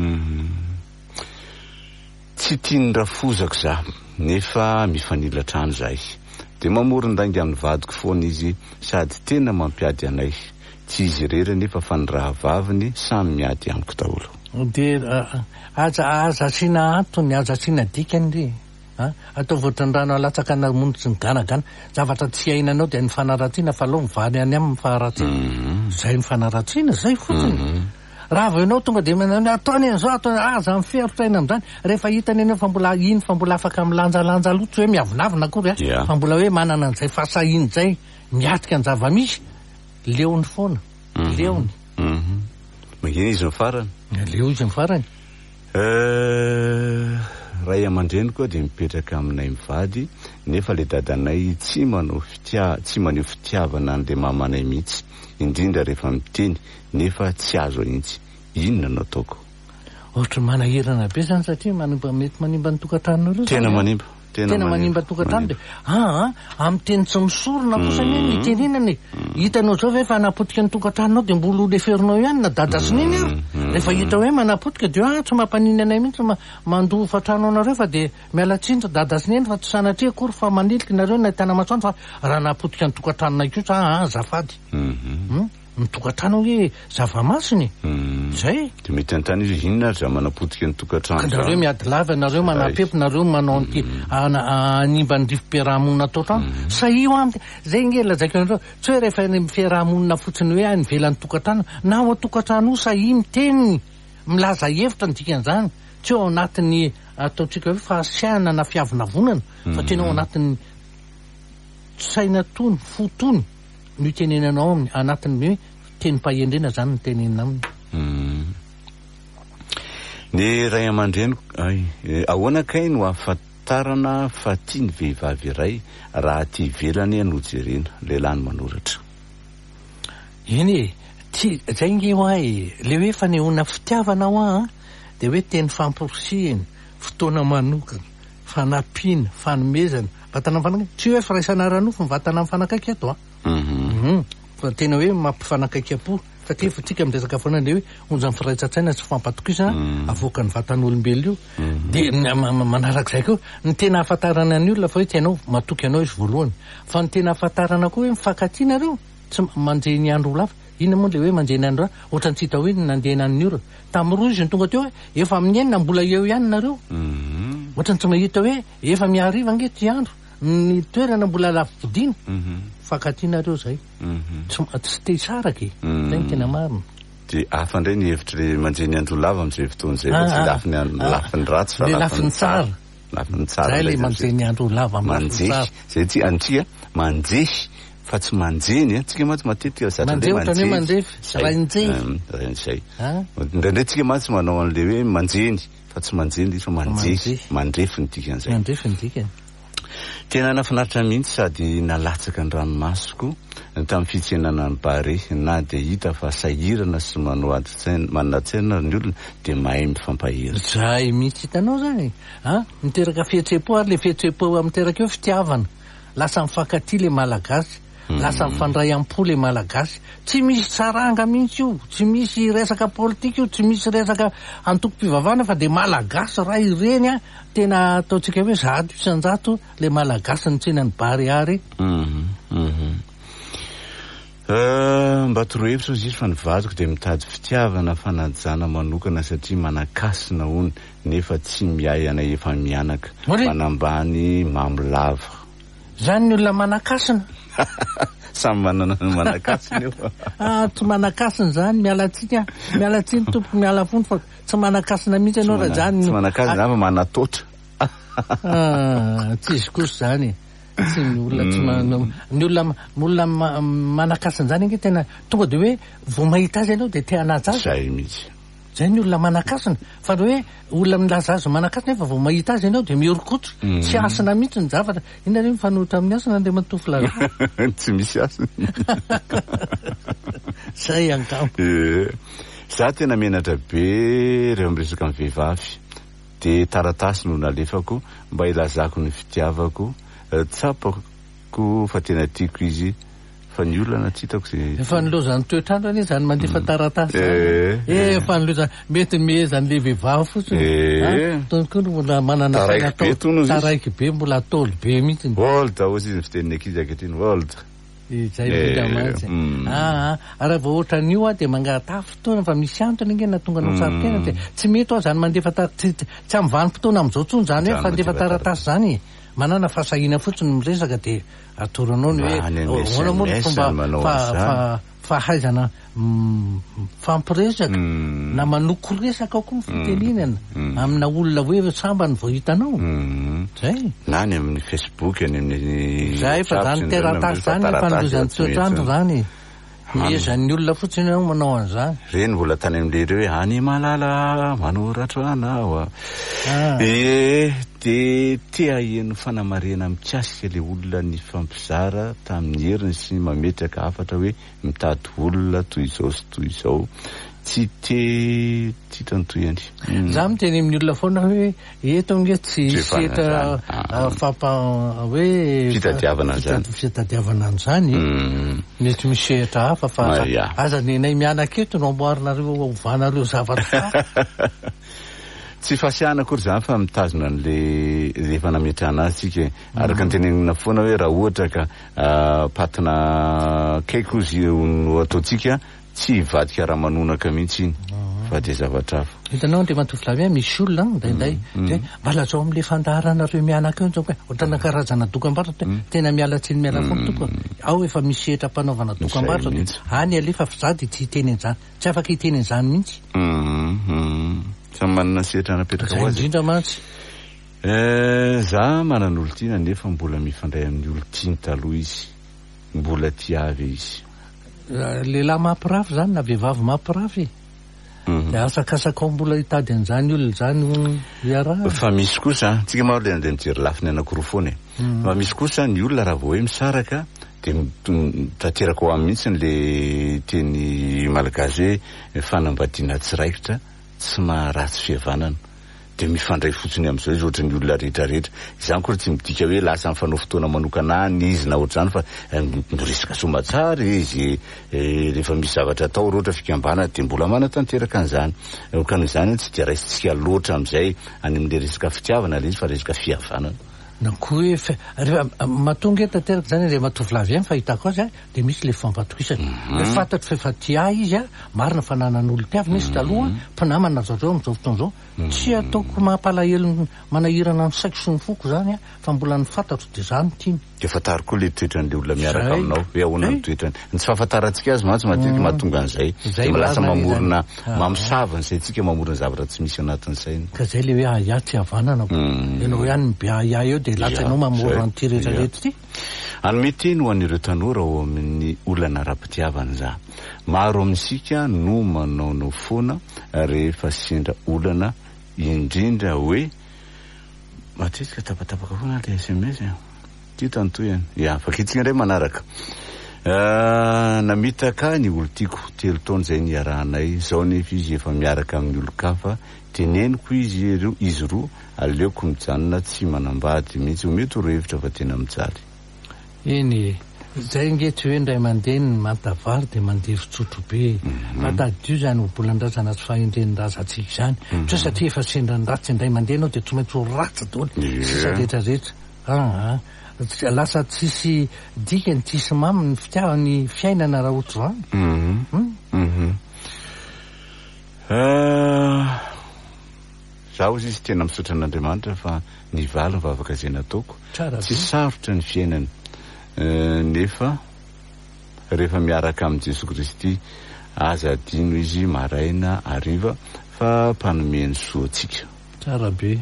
Tsy tiany rafozako za nefa mifanila trano zay de mamoron-dainga amin'ny vadiko foana izy sady tena mampiady anay tsy izy rery nefa fa ny raha vaviny samy miady amiko daholo de aza aza asiana antony aza asiana dikany re atao voatra ny rano alatsaka namonitsy ny ganagana zavatra tsy ainanao de ny fanaratsiana fa aloha mivany any amin'ny faharatsiana zay ny fanaratsiana zay fotsiny raha vao ianao tonga de ataony an'izao ataony aza miferotra aina am'izany rehefa hitany ianao fa mbola iny fa mbola afaka milanjalanja loha tsy hoe miavinavina akory a fa mbola hoe manana an'izay fasahiny zay miatika ny zava-misy leony foana leony mangina izy ny farany leo izy ny farany ray aman-dreny koa de mipetraka aminay mivady nefa le dadanay tsy manao fitia tsy maneho fitiavana an'le mamanay mihitsy indrindra rehefa miteny nefa tsy azo intsy inona no ataoko ohatra manahirana be zany satria manimba mety manimba ny tokantranonareo tena manimba tena manimba tokantrano de a amin'ny teny tsy misorona kosany iny itenenany hitanao zao ve fa anapotika ny tokantranonao de mbola leferinao ihany na dada sininy io rehefa hita hoe manapotika de a tsy mampaniny anay mihitsy mandoa fatrano anareo fa de mialatsindra dada sininy fa tsy sanatria akory fa maniliky nareo na tana masoandro fa raha napotika ny tokantranonay kosa a zafady ny tokantrano hoe zava-masiny zay de mety antany izy inona za manapotika ny tokantrano nareo miady lava nareo manapepy nareo manao an'ity animba ny rifim-piarahamonina atao trano sa io amty zay nge lazaiko anareo tsy hoe rehefa ny fiarahamonina fotsiny hoe any velan'ny tokantrano na ao a-tokantrano io sa i miteniny milaza hevitra ny dikan'izany tsy eo ao anatin'ny ataotsika hoe fahasiahana na fiavinavonana fa tena ao anatin'ny saina tony fotony no itenenanao aminy anatin'ny hoe teny pahendrena zany ny tenenina aminy ny ray aman-dreny ay ahoana kay no ahafantarana fa tia ny vehivavy iray raha tia ivelany no jerena lehilahy ny manoratra iny ty zay nge hoahy le hoe fanehoana fitiavanao a de hoe teny famporosihany fotoana manokana fanampiana fanomezana vatana mifanakaiky tsy hoe firaisana ranofo mivatana mifanakaiky ato a mhm fa tena hoe mampifanakaiky apo satria fa tsika miresaka foana le hoe onjany firaitsatsaina tsy fampatokisana avoaka ny vatan'olombelo io de manarak'izay koa ny tena ahafantarana ny olona fa hoe tianao matoky anao izy voalohany fa ny tena ahafantarana koa hoe mifankatiana reo tsy manjeny ny andro lava ina moa le hoe manjeny ny andro lava ohatra ny tsita hoe nandehana ny ora tamin'ny roa izy ny tonga teo hoe efa amin'ny enina mbola eo ihany nareo ohatra ny tsy mahita hoe efa miariva ange ty andro ny toerana mbola lafividina fankatianareo zay tsy te hisaraky zay ny tena marina de hafa ndray ny hevitra le manjeny andro lava am'izay fotoana zay fa tsy lafiny lafiny ratsy fa lafiny tsara lafiny tsara zay le manjeny andro lava manjehy zay ty antsika manjehy fa tsy manjeny tsika matsy matetika manjehy ohatrany hoe manjehy rainjehy rain'izay indraindray tsika matsy manao an'le hoe manjeny fa tsy manjeny izy fa manjehy mandrefy ny dikan'izay mandrefy ny dikany tena nafinaritra mihitsy sady nalatsaka ny ranomasoko tamin'ny fitsenana ny bare na de hita fa sahirana sy manao atsaina manatsaina ny olona de mahay mifampahira zay mihitsy hitanao zany a miteraka fihetsehpo ary le fihetsehpo amiteraka eo fitiavana lasa mifankaty le malagasy lasa mifandray am-po le malagasy tsy misy saranga mihitsy io tsy misy resaka politika io tsy misy resaka antoko-pivavahana fa de malagasy raha ireny a tena ataotsika hoe zato isanjato le malagasy ny tsenany bariary mba torohevitra izy fa nivadiko de mitady fitiavana fanajana manokana satria manakasina ony nefa tsy miay ana efa mianaka manambany mamolava zany ny olona manakasina samy manana ny manakasina io ah tsy manakasina zany mialatsika mialatsiny tompoko miala fony fa tsy manakasina mihitsy ianao raha zany tsy manakasina fa manatotra ah tsy izy kosa zany tsy ny olona tsy ny olona olona manakasina zany nge tena tonga de hoe vao mahita azy ianao de te hanaja azy zay mihitsy zay ny olona manakasina fa hoe olona milaza azy manakasina fa vao mahita azy ianao de miorokotro tsy asina mihitsy ny zavatra ina re mifanohitra amin'ny asina de matofy la tsy misy asina zay angamo za tena menatra be reo miresaka amin'ny vehivavy de taratasy no nalefako mba ilazako ny fitiavako tsapako fa tena tiako izy fa ny olona tsy hitako zay efa nilozany toetrandro anie zany mandefa taratasy e efa nilozany mety mihezany le vehivavy fotsiny tonko mbola manana taraiky be mbola ataolo be mihitsy volta ozy izy ny fiteniny ankizy ankehitriny volta zay vidamatsy ah raha vao ohatran'io a de mangatafy fotoana fa misy antony nge na tonga anao tsara tena de tsy mety ao zany mandefa tsy am'vany fotoana am'izao tsony zany hoe fandefa taratasy zany manana fasahina fotsiny miresaka de atoranao ny hoe hoana moa ny fomba fahaizana fampiresaka na manoko resaka ao koa ny fitenenana amina olona hoe sambany vao hitanao zay na ny amin'ny Facebook any amin'ny zay fa zany teratasy zany fanilozany toetrandro zany miezan'ny olona fotsiny ao manao an'izany reny mbola tany am'le reo hoe any malala manoratra anao e de tea eno fanamarena mikasika le olona ny fampizara tamin'ny heriny sy mametraka hafatra hoe mitady olona toy izao sy toy izao tsy te titrany toy any za miteny amin'ny olona foana hoe eto nge tsy setra fampa hoe fitadiavana zany fitadiavana an'izany mety misehatra hafa fa aza nenay mianaka eto no amboarinareo ovanareo zavatra tsy fasiana akory zany fa mitazona an'le rehefa nametrahana azy tsika araka ny tenenina foana hoe raha ohatra ka patina kaiky ozy no ataotsika tsy hivadika raha manonaka mihitsy iny fa de zavatra hafa hitanao andre matoflavy misy olona ndraindray de mbalazao am'le fandaharanareo mianaka eo zao hoe ohatrana karazana dokam-barotra tena mialatsiny miala fony toko ao efa misehatra mpanaovana dokam-barotra de any alefa zady tsy hiteny an'izany tsy afaka hiteny an'izany mihitsy samy manana sehatra napetraka ho azy indrindra mantsy za manana olo tiana nefa mbola mifandray amin'ny olo tiany taloha izy mbola tiavy izy lehilahy mampirafy zany na vehivavy mampirafy de asakasaka ao mbola hitady an'izany olona zany iaraha fa misy kosa tsika maro le andeha mijery lafiny anankiroa foana e fa misy kosa ny olona raha vao hoe misaraka de tanteraka ho amin'ny mihitsy le teny malagasy hoe fanambadiana tsiraikitra tsy maharatsy fihavanana de mifandray fotsiny amin'izao izy ohatran'ny olona rehetrarehetra izany koa tsy midika hoe lasa mifanao fotoana manokana any izy na ohatr'izany fa miresaka somatsara izy rehefa misy zavatra atao rohatra fikambana de mbola manatanteraka an'izany ka noho izany tsy dia raisitsika loatra amin'izay any amin'le resaka fitiavana le izy fa resaka fihavanana na koa hoe rehefa mahatonga tanteraka zany rehefa matovy ihany fahitako azy a de misy le fampatoisana hoe fantatro fa efa tia izy a marina fa nanan'olo tiavina izy taloha mpinamana zareo amin'izao fotoan'izao tsy ataoko mampalahelo manahirana ny saiko sy ny foko zany a fa mbola ny fantatro de zany tiany de fatary koa le toetran'le olona miaraka aminao hoe ahoana ny toetrany ny tsy fahafantarantsika azy mantsy matetika mahatonga an'izay de milasa mamorona mamosavana zay tsika mamorona zavatra tsy misy anatin'izay ka zay le hoe aya tsy havanana ianao ihany mibe aya eo de latsa ianao mamorona nyty rehetrarehetra ty anome teny ho an'ireo tanora ao amin'ny olana ara-pitiavana za maro amintsika no manaonao foana rehefa sendra olana indrindra hoe matetika tapatapaka foana le S M S ty tantoyany ya fakitsika indray manaraka namitaka ny olo tiako telo taona zay niarahanay zao nefa izy efa miaraka amin'ny olo-kafa teneniko izy ireo izy roa aleoko mijanona tsy manambady mihitsy mety ro hevitra fa tena mijaly eny zay nge tsy hoe ndray mandeha ny mantavary de mandeha fitsotro be matadio zany obolan-drazana tsy fahendren'razatsika zany tso satria efa sendra ny ratsy indray mandeha anao de tsy maintsy ho ratsy daholo sisa rehetrarehetra aa lasa tsisy dikany tsisy mamy ny fitiavany fiainana raha ohatra zany zaho izy izy tena misaotra an'Andriamanitra fa ny valy mivavaka zay nataoko tsy sarotra ny fiainany nefa rehefa miaraka amin'ny Jesosy Kristy aza adino izy maraina hariva fa mpanomeny soa atsika tsara be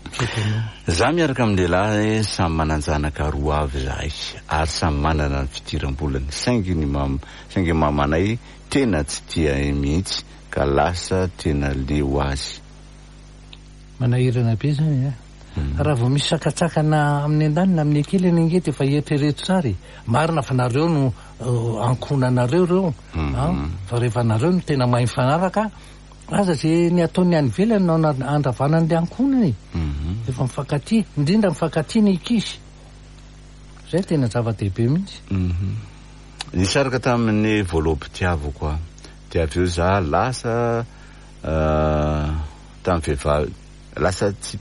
za miaraka amin'ny lehilahy samy mananjanaka roa avy zahay ary samy manana ny fidiram-bolany saingy ny mam saingy mamanay tena tsy tia mihitsy ka lasa tena leo azy manahirana be zany a raha vao misy sakatsakana amin'ny andanina amin'ny akelany ingety efa eritrereto tsary marina fa nareo no ankonanareo reo fa rehefa nareo no tena mahay mifanaraka aza zay ny ataony any velany nao andravanan'le ankonany efa mifankaty indrindra mifankaty ny ikizy zay tena zava-dehibe mihitsy nisaraka tamin'ny voaloham-pitiavako a de avy eo za lasa tamin'ny vehivavy lasa tsy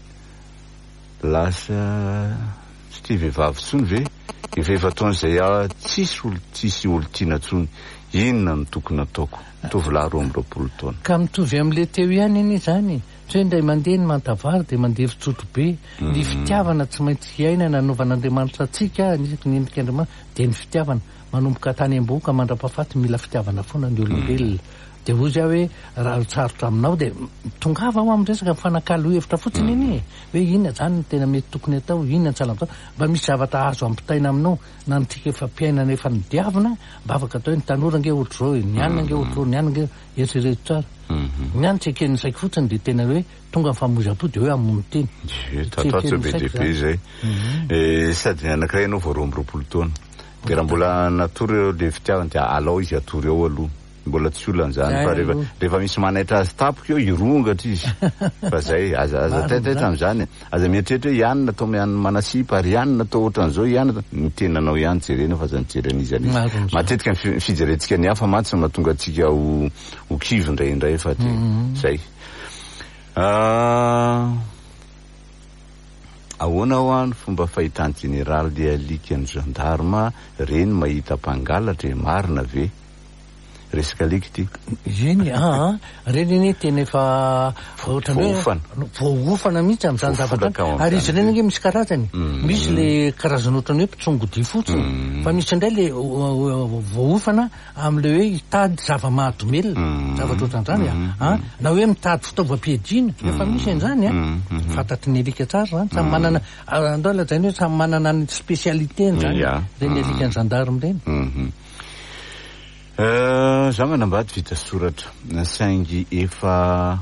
lasa tsy tia vehivavy tsony ve efa efa taon'izay a tsisy olo tsisy olo tiana tsony inona no tokony ataoko tovolahy roa amby roapolo taona ka mitovy amin'le teo ihany iny zany tsy hoe ndray mandeha ny mantavary de mandeha fitsotro be ny fitiavana tsy maintsy iaina nanaovan'Andriamanitra atsika nisaky niendrika Andriamanitra de ny fitiavana manomboka tany am-boka mandrapahafaty mila fitiavana foana ny olombelona de ozy aho hoe raha tsarotra aminao de tongava aho amin'ny resaka mifanakalo hevitra fotsiny iny hoe inona zany tena mety tokony atao inona ny salamtao mba misy zavatra azo ampitaina aminao na nytika efa mpiainana efa nidiavina mba afaka atao hoe ny tanora nge ohatra zao ny anina nge ohatra zao ny anina nge eritrereto tsara ny any tsy eken'ny saiko fotsiny de tena hoe tonga mifamozapo de hoe amony teny tatao be dehibe zay sady anankiray anao vao roa amby roapolo taona de raha mbola natory eo le fitiavana de alao izy atory eo aloha mbola tsy olana zany fa rehefa rehefa misy manaitra azy tapoka eo irongatra izy fa zay aza aza taitaitra am'izany aza mieritreritra hoe ihany natao miany manasipa ary ihany natao ohatran'izao ihany ny tenanao ihany jerena fa za nijeren'izy any izy matetika ny fijerentsika ny hafa mantsy mahatonga atsika ho ho kivy indraindray fa de zay ahoana ho any fomba fahitany generaly le alika ny gendarme reny mahita mpangalatra marina ve resaka alika ty eny a reny iny tena efa voaofana voaofana mihitsy amin'izany zavatra ary izy reny nge misy karazany misy le karazany ohatrany hoe mpitsongodia fotsiny fa misy indray le voaofana am'le hoe hitady zava-mahadomelona zavatra ohatran'izany a na hoe mitady fitaovam-piadiana efa misy an'izany a fantatry ny alika tsara zany samy manana andao lazainy hoe samy manana ny spécialiteny zany reny alika ny gendarme reny za manambady vita soratra na saingy efa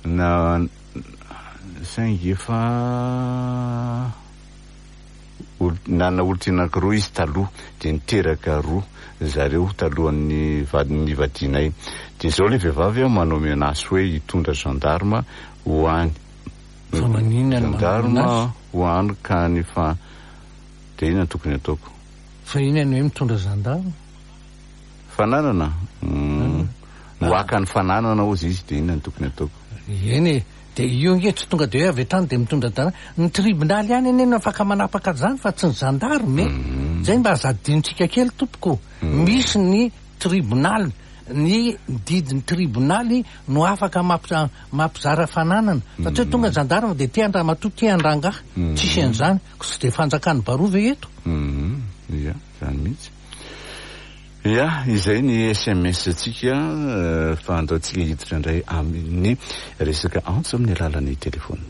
na saingy efa olo nanana olotry anankiroa izy taloha de niteraka roa zareo talohan'ny vadiny vadinay de zao le vehivavy a manao menace hoe hitondra gendarme ho any gendarme ho any ka ny fa de ina tokony ataoko fa ina ny hoe mitondra gendarme fananana noaka ny fananana ozy izy de ina ny tokony ataoko eny de io nge tsy tonga de hoe avy atrany de mitondra dana ny tribunaly any eny afaka manapaka zany fa tsy ny gendarme zay mba azadinitsika kely tompoko misy ny tribunaly ny didiny tribunaly no afaka mampizara fananana fa tsy hoe tonga gendarme de tia andramatoa tia andrangaha tsisy an'izany sy de fanjakany barova eto ia zany mihitsy ia izay ny S M S tsika fa andaotsika hiditra indray amin'ny resaka antso amin'ny alalan'ny telefona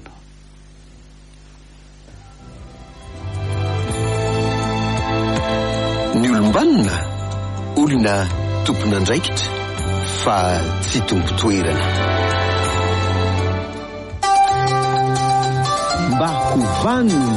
ny olombanina olona tompona andraikitra fa tsy tompo toerana mba hovanina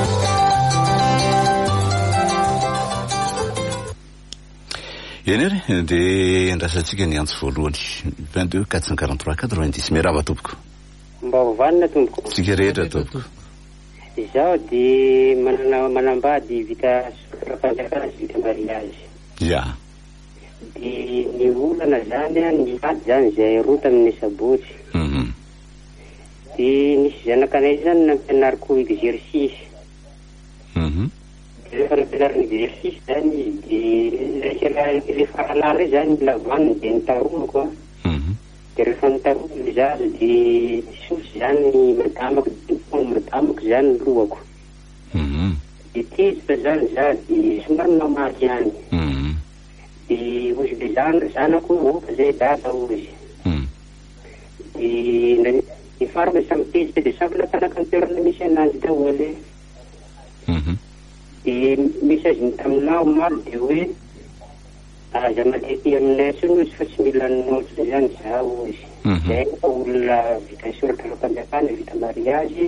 eny ary de andrasantsika ny antso voalohany vingt-deux quatre cent quarante-trois quatre-vingt-dix miarahaba tompoko mba hovanina tompoko tsika rehetra tompoko izaho de manana manambady vita sotrafanjakana sy vita mariage ya de ny olana zany a ny vady zany zay rota amin'ny sabotsy de nisy zanakanay zany nampianariko exercice rehefa nampianariny exercice zany izy de rehefa alary zany lavaniny de nitaromako de rehefa nitaromako zazy de sosy zany madamako madamako zany lohako de tezitra zany za de somary namaty any de ozy le zany zanako oka zay dada ozy de ny farany samy tezitra de samy natanaka ny toerana misy anazy daholo de message ny taminao maro de hoe aza matety aminay tsony ozy fa tsy mila noty zany za ozy zay fa olona vita soratra ram-panjakana vita mariage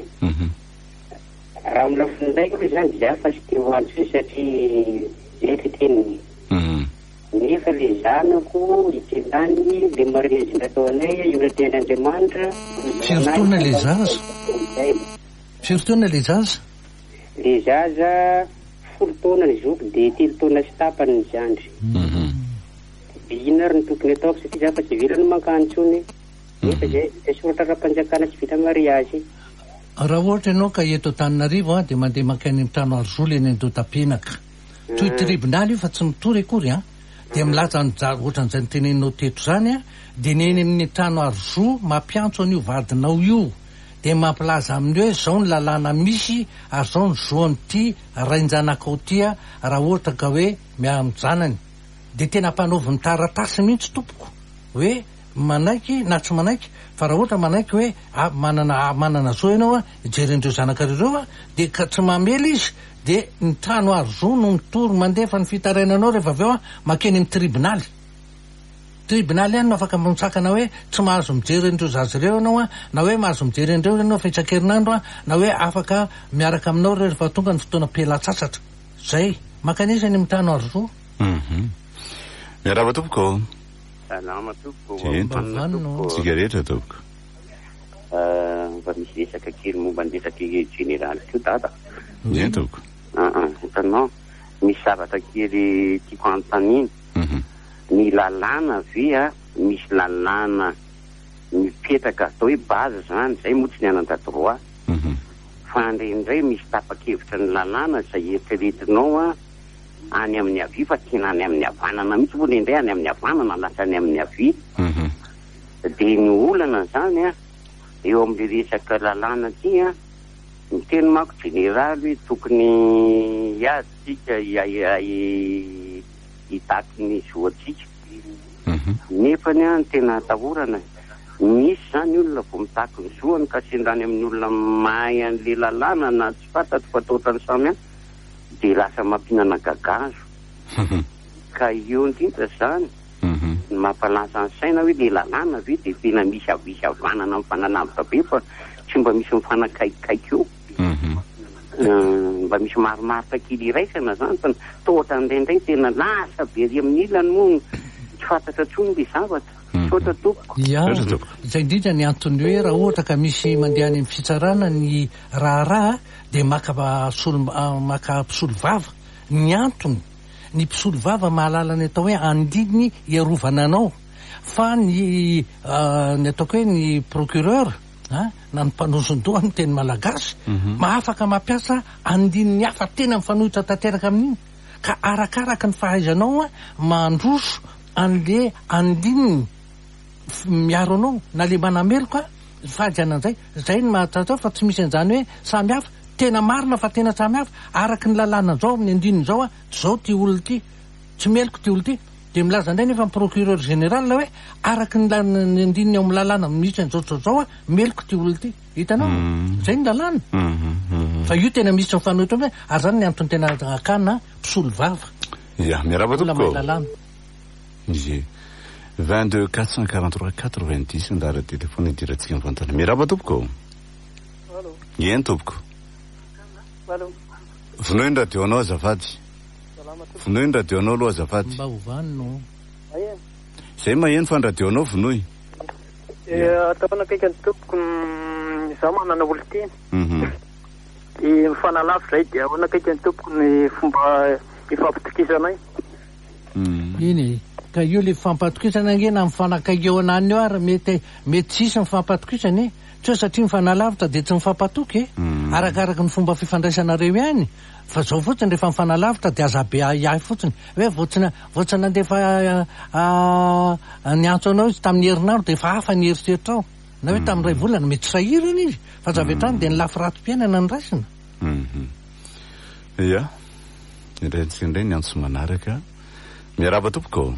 raha milafiny ndraiky hoe zany za fa sy te hoantso satria zay fiteniny nefa le zanako itendany le mariage nataonay io naten'Andriamanitra firotoana le zaza firotoana le zaza le zaza folo taona ny zoko de telo taona sy tapany ny zandry de ina ary ny tokony ataoko satria za fa tsy vilany mankantsony nefa zay vita soratra ra-panjakana tsy vita mariage raha ohatra ianao ka eto Antananarivo a de mandeha mankany amin'ny trano Arzoly eny Andotapenaka toy tribunaly io fa tsy mitory akory a de milaza ohatran'izay nyteneninao teto zany a de neny amin'ny trano Arzo mampiantso an'io vadinao io de mampilaza amin'ny hoe zao ny lalàna misy ary zao ny zoany ty rainjanakao ty a raha ohatra ka hoe miamjanany de tena mpanaovy taratasy mihitsy tompoko hoe manaiky na tsy manaiky fa raha ohatra manaiky hoe manana manana zao ianao a jerendreo zanakareo a de ka tsy mamely izy de ny trano Arzo no mitory mandefa ny fitarainanao rehefa avy eo a makeny amin'ny tribunaly tribunaly any no afaka mitsakana hoe tsy mahazo mijery andreo zazy reo ianao a na hoe mahazo mijery andreo ianao fa itsan-kerinandro a na hoe afaka miaraka aminao rehefa tonga ny fotoana pelatsasatra zay makanisa any amin'ny trano Arzo miarahaba tompoko salama tompoko tsika rehetra tompoko mba misy resaka kely momba ny resaky generaly keo dada eny tompoko hitanao misy zavatra kely tiako anontaniny ny lalàna ve a misy lalàna mipetraka atao hoe bazy zany zay moa tsy ny anan-dadroa fa ndraindray misy tapa-kevitra ny lalàna zay eritreretinao a any amin'ny avia fa tena any amin'ny havanana mihitsy vo nendray any amin'ny havanana lasa any amin'ny avia de ny olana zany a eo amin'le resaka lalàna ty a ny teny mako generaly tokony iadsika hitaky ny zoatsika nefany a ny tena atahorana misy zany olona vo mitaky ny zoany ka sendrany amin'ny olona mahay an'le lalàna na tsy fantatro fa taotrany samy a de lasa mampinana gagazo ka eo indrindra zany mampalaza ny saina hoe le lalàna ve de tena misy avisy avanana mifananavitra be fa tsy mba misy mifanakaikikaiky eo mba misy maromaro takily iraisana zany fa tohatra an'irendray tena lasa be ry amin'ny ilany moa tsy fantatra tsony le zavatra. Sotra tompoko. Ya, izay indrindra ny antony hoe raha ohatra ka misy mandeha any amin'ny fitsarana ny raharaha dia maka solo maka mpisolo vava. Ny antony ny mpisolo vava mahalala ny atao hoe andininy iarovana anao. Fa ny ny ataoko hoe ny procureur na ny mpanosondoha ny teny malagasy mahafaka mampiasa andininy hafa tena mifanohitra tanteraka amin'iny ka arakaraka ny fahaizanao mandroso an'le andininy miaro anao na le manameloka fahajanan'izay zay ny mahatatao fa tsy misy an'izany hoe samy hafa tena marina fa tena samy hafa araky ny lalàna zao amin'ny andininy zao a zao ty olo ty tsy meloko ty olo ty de milaza indray nefa ny procureur général hoe araky ny andininy ao amin'ny lalàna misy an'izao zao a meloko ty olo ty hitanao zay ny lalàna fa io tena misy mifanohitra hoe ary zany ny antony tena akana mpisolo vava ya miarahaba tompoko lalàna izy vingt-deux quatre cent quarante-trois quatre-vingt-dix ndara telefony idiratsika mivantana miarahaba tompoko eny tompoko vonoy ny radionao azafady vonoy ny radionao aloha azafady mba hovanino zay maheno fa ny radionao vonoy ataona akaiky ny tompoko zaho manana olo teny i mifanalafo zay dia ahoana akaiky ny tompoko ny fomba ifampitokisana iny ka io le fampatokisana angena mifanakaihona any io ary mety mety tsisy mifampatokisany tsy satria mifanalavitra dia tsy mifampatoky arakaraka ny fomba fifandraisanareo ihany fa zao fotsiny rehefa mifanalavitra dia aza be iahy fotsiny hoe votsina votsina andefa ny antso anao izy tamin'ny herinandro dia efa hafa ny heritreritra ao na hoe tamin'ny ray volana mety sahirana izy fa zavetrany dia ny lafy ratom-piainana ny raisina ia irantsika indray ny antso manaraka miarahaba tompoko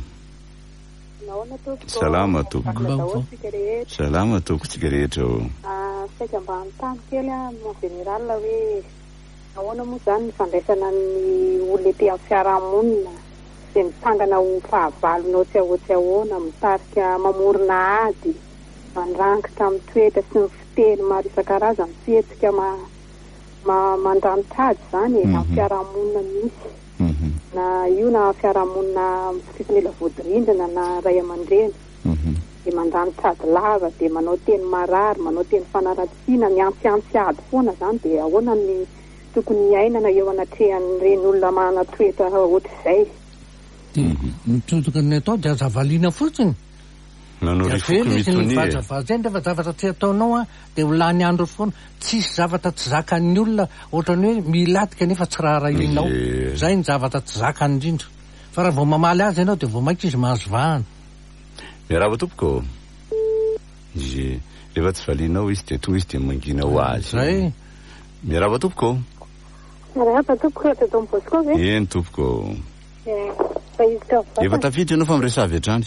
salama tompoko salama tompoko tsika rehetra saika mba antany kely a mon général hoe ahoana moa zany ny fandraisana ny olona ety amin'ny fiarahamonina dia mitsangana ho fahavalonao tsy ahoatsy ahoana mitarika mamorona ady mandrankitra amin'ny toetra sy ny fiteny maro isan-karazany fihetsika mandranitra ady zany amin'ny fiarahamonina misy na io na fiarahamonina fifanila vodirindrina na ray aman-dreny dia mandranitra ady lava dia manao teny marary manao teny fanaratsiana ny antsiantsy ady foana zany dia ahoana ny tokony iainana eo anatrehan'ireny olona manana toetra ohatr'izay mitsotoka ny atao dia azavaliana fotsiny nanorifokomitony nefa zavatra tsy ataonao a dia ho lany andro foana tsisy zavatra tsy zakan'ny olona ohatrany hoe milatika nefa tsy raha rahinao zay ny zavatra tsy zakany indrindra fa raha vao mamaly azy ianao dia vao maika izy mahazo vahana miarahaba tompoko izy rehefa tsy valinao izy dia tonga izy dia mangina ho azy zay miarahaba tompoko miarahaba tompoko rehetra Don Bosco ve eny tompoko fa izy ka efa tafiditra ianao fa miresavy hatrany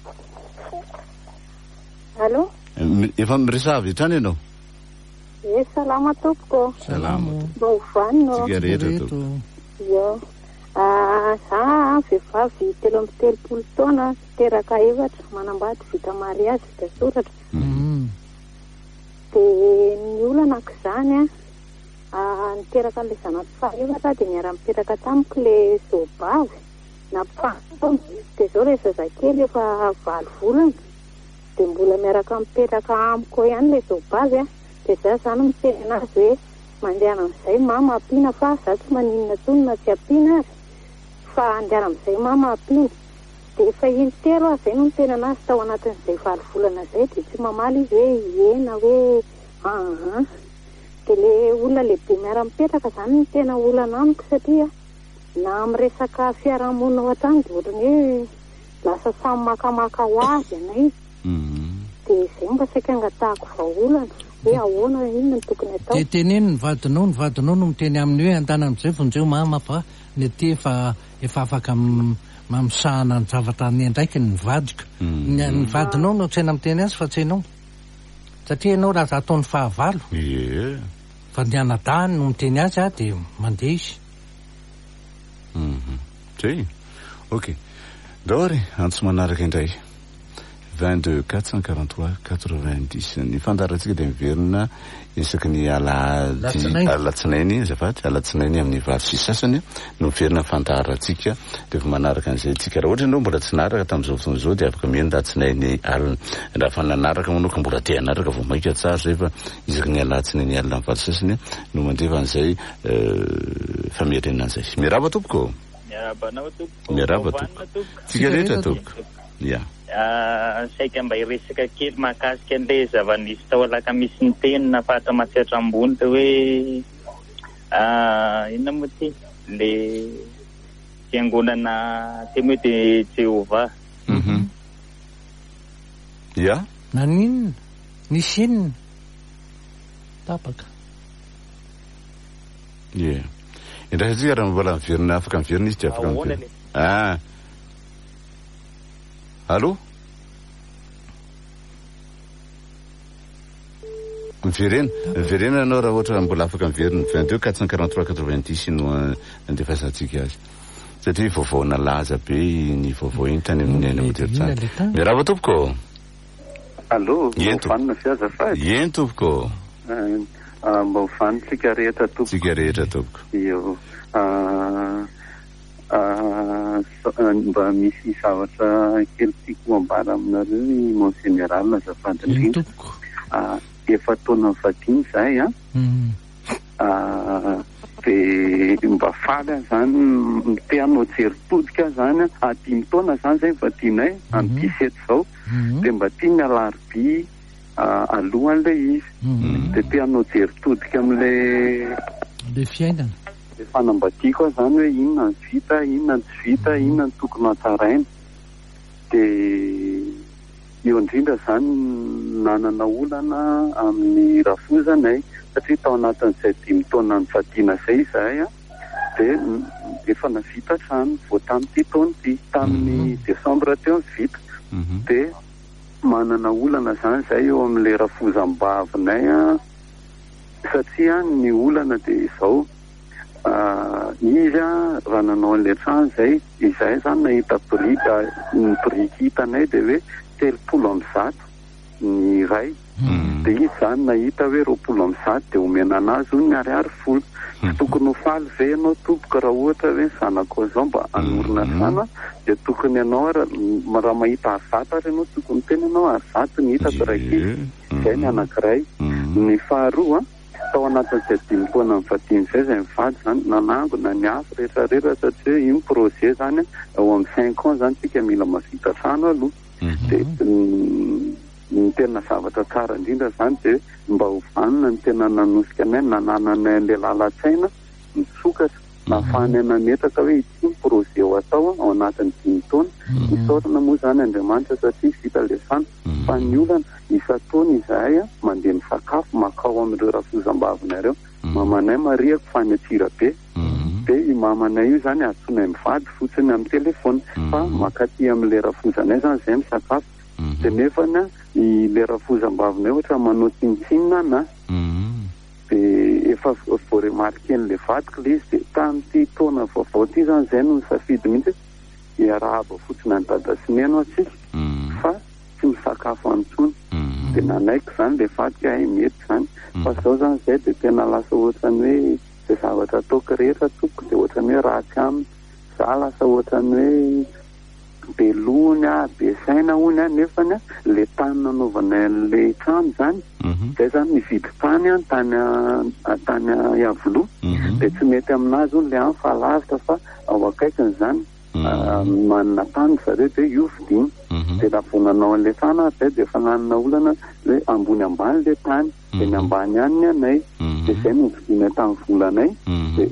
allo efa miresavy hatrany ianao e salama tompoko salama mba hovanino tsika rehetra tompoko io za vehivavy telo amby telopolo taona teraka efatra manambady vita mariazy vita soratra dia ny olana ak'izany a niteraka an'ilay zanato fahaefatra dia miara-mipetraka tamiko ilay soabavy na mpahataona dia zao rehefa zakely efa valo volana dia mbola miaraka mipetraka amiko ihany ilay soabavy a dia za zany miteny anazy hoe mandehana amin'izay mama ampiana fa za tsy maninona tsony na tsy ampiana azy fa andehana amin'izay mama ampiana dia efa iny telo a zay no miteny anazy tao anatin'izay valo volana zay dia tsy mamaly izy hoe ena hoe aha dia le olona lehibe miara-mipetraka zany ny tena olana amiko satria na amin'ny resaka fiarahamonina ao an-trano dia ohatrany hoe lasa samy makamaka ho azy anay dia izay mba saika angatahako vahaolana hoe ahoana inona ny tokony atao dia teneny ny vadinao ny vadinao no miteny amin'ny hoe antana amin'izay vonjeo mama fa ny aty efa efa afaka mamisahana ny zavatra ny andraiky ny vadika ny vadinao no tsaina miteny azy fa tsy hainao satria ianao raha ataon'ny fahavalo fa ny anadahany no miteny azy a dia mandeha izy zay ok dahory antso manaraka indray vingt-deux quatre cent quarante-trois quatre-vingt-dix. Ny fandarantsika dia miverina isaky ny alatsinainy zafady alatsinainy amin'ny valo sy sasany no miverina fandarantsika dia efa manaraka an'izay tsika raha ohatra ianao mbola tsy naraka tamin'izao fotoana izao dia afaka mihaino alatsinainy alina raha fa nanaraka manao ka mbola te hanaraka vao maika tsara zay fa isaky ny alatsinainy alina amin'ny valo sasany no mandefa an'izay famerenana an'izay. Miaraba tompoko. Miarabanao tompoko. Miaraba tompoko. Tsika rehetra tompoko. Ya. Saika mba hiresaka kely mahakasika an'ilay zava-nisy tao alakamisy ny tenina fahata matsihatra ambony tao hoe inona moa ty le fiangonana temo hoe de Jehova. Mhm. Ya. Naninona? Nisy inona? Tapaka. Ie. Indrasitsika raha mbola miverina afaka miverina izy dia afaka miverina. Ah. Allô? Miverena, miverena anao raha ohatra mbola afaka miverina vingt-deux quatre cent quarante-trois quatre-vingt-dix no andefasantsika azy. Satria vaovao nalaza be ny vaovao iny tany amin'ny any Moderitsana. Miaraba tompoko. Allô, mbaofanina sy azafady. Eny tompoko. Mba hofanitsika rehetra tompoko. Tsika rehetra tompoko. Io. Mba misy zavatra kely tiako ambara aminareo ny monseneral azafady indrindra. Efa taona vadiny zay a. Dia mba faly zany te hanao jeritodika zany a dimy taona zany zay vadinay amin'ny dix-sept zao. Dia mba tia ny alarobia alohan'ilay izy. Dia te hanao jeritodika amin'ilay le fiainana. Dia fanambadiako zany hoe inona ny vita, inona ny tsy vita, inona ny tokony hatsaraina. Dia eo indrindra zany nanana olana amin'ny rafozanay satria tao anatin'izay dimy taona ny fadiana izay izahay a dia efa navita trano vao tamin'ity taona ity tamin'ny desambra teo ny vita. Dia manana olana zany izay eo amin'ilay rafozam-bavinay a satria ny olana dia izao izy a raha nanao an'ilay trano izay izahay zany nahita brika ny brika hitanay dia hoe telopolo amin'ny zato ny iray. Dia izy zany nahita hoe roapolo amin'ny zato dia omena anazy ho ny ariary folo. Tsy tokony ho faly ve ianao tompoko raha ohatra hoe zanako izao mba hanorina sana dia tokony ianao raha mahita arzata ary ianao tokony tena ianao arzata ny hitako raiky. Izay ny anankiray. Ny faharoa tao anatin'izay dimy taona ny vadiny izay izay mivady zany nanangona ny afo rehetra rehetra satria io ny projet zany ao amin'ny cinq ans zany tsika mila mavita trano aloha. Dia ny tena zavatra tsara indrindra zany dia mba ho vanina ny tena nanosika anay nanananay an'ilay lalan-tsaina misokatra nahafahanay nametraka hoe ity ny projet ho atao ao anatin'ny dimy taona. Misaorana moa zany Andriamanitra satria vita lesana fa ny olana isa-taona izahay a mandeha misakafo makao amin'ireo rafozam-bavinareo. Mamanay mariako fanyatsira be. Dia i mamanay io zany atsonay mivady fotsiny amin'ny telefona fa makaty amin'ilay rafozanay zany izay misakafo. Dia nefana ilay rafozam-bavinay ohatra manao tsinitsinina na dia efa voaremarike an'ilay vadiko ilay izy dia tamin'ity taona vaovao ity zany izay no nisafidy mihitsy iarahaba fotsiny any dada sy neno atsika fa tsy misakafo antsony. Dia nanaiko zany ilay vadiko hay mety zany fa zao zany izay dia tena lasa ohatrany hoe dia zavatra ataoko rehetra toko dia ohatrany hoe ratsy aminy za lasa ohatrany hoe be lohany a be saina hony a nefany a le tany nanaovana le trano zany zay zany nividy tany a tany tany Iavoloha dia tsy mety aminazy ony le any fa lavitra fa ao akaikiny zany manana tany zareo dia io vidiny. Dia raha vao nanao an'ilay tany zay dia efa nanana olana hoe ambony ambany le tany dia ny ambany ihany ny anay dia izay no vidinay tamin'ny volanay. Dia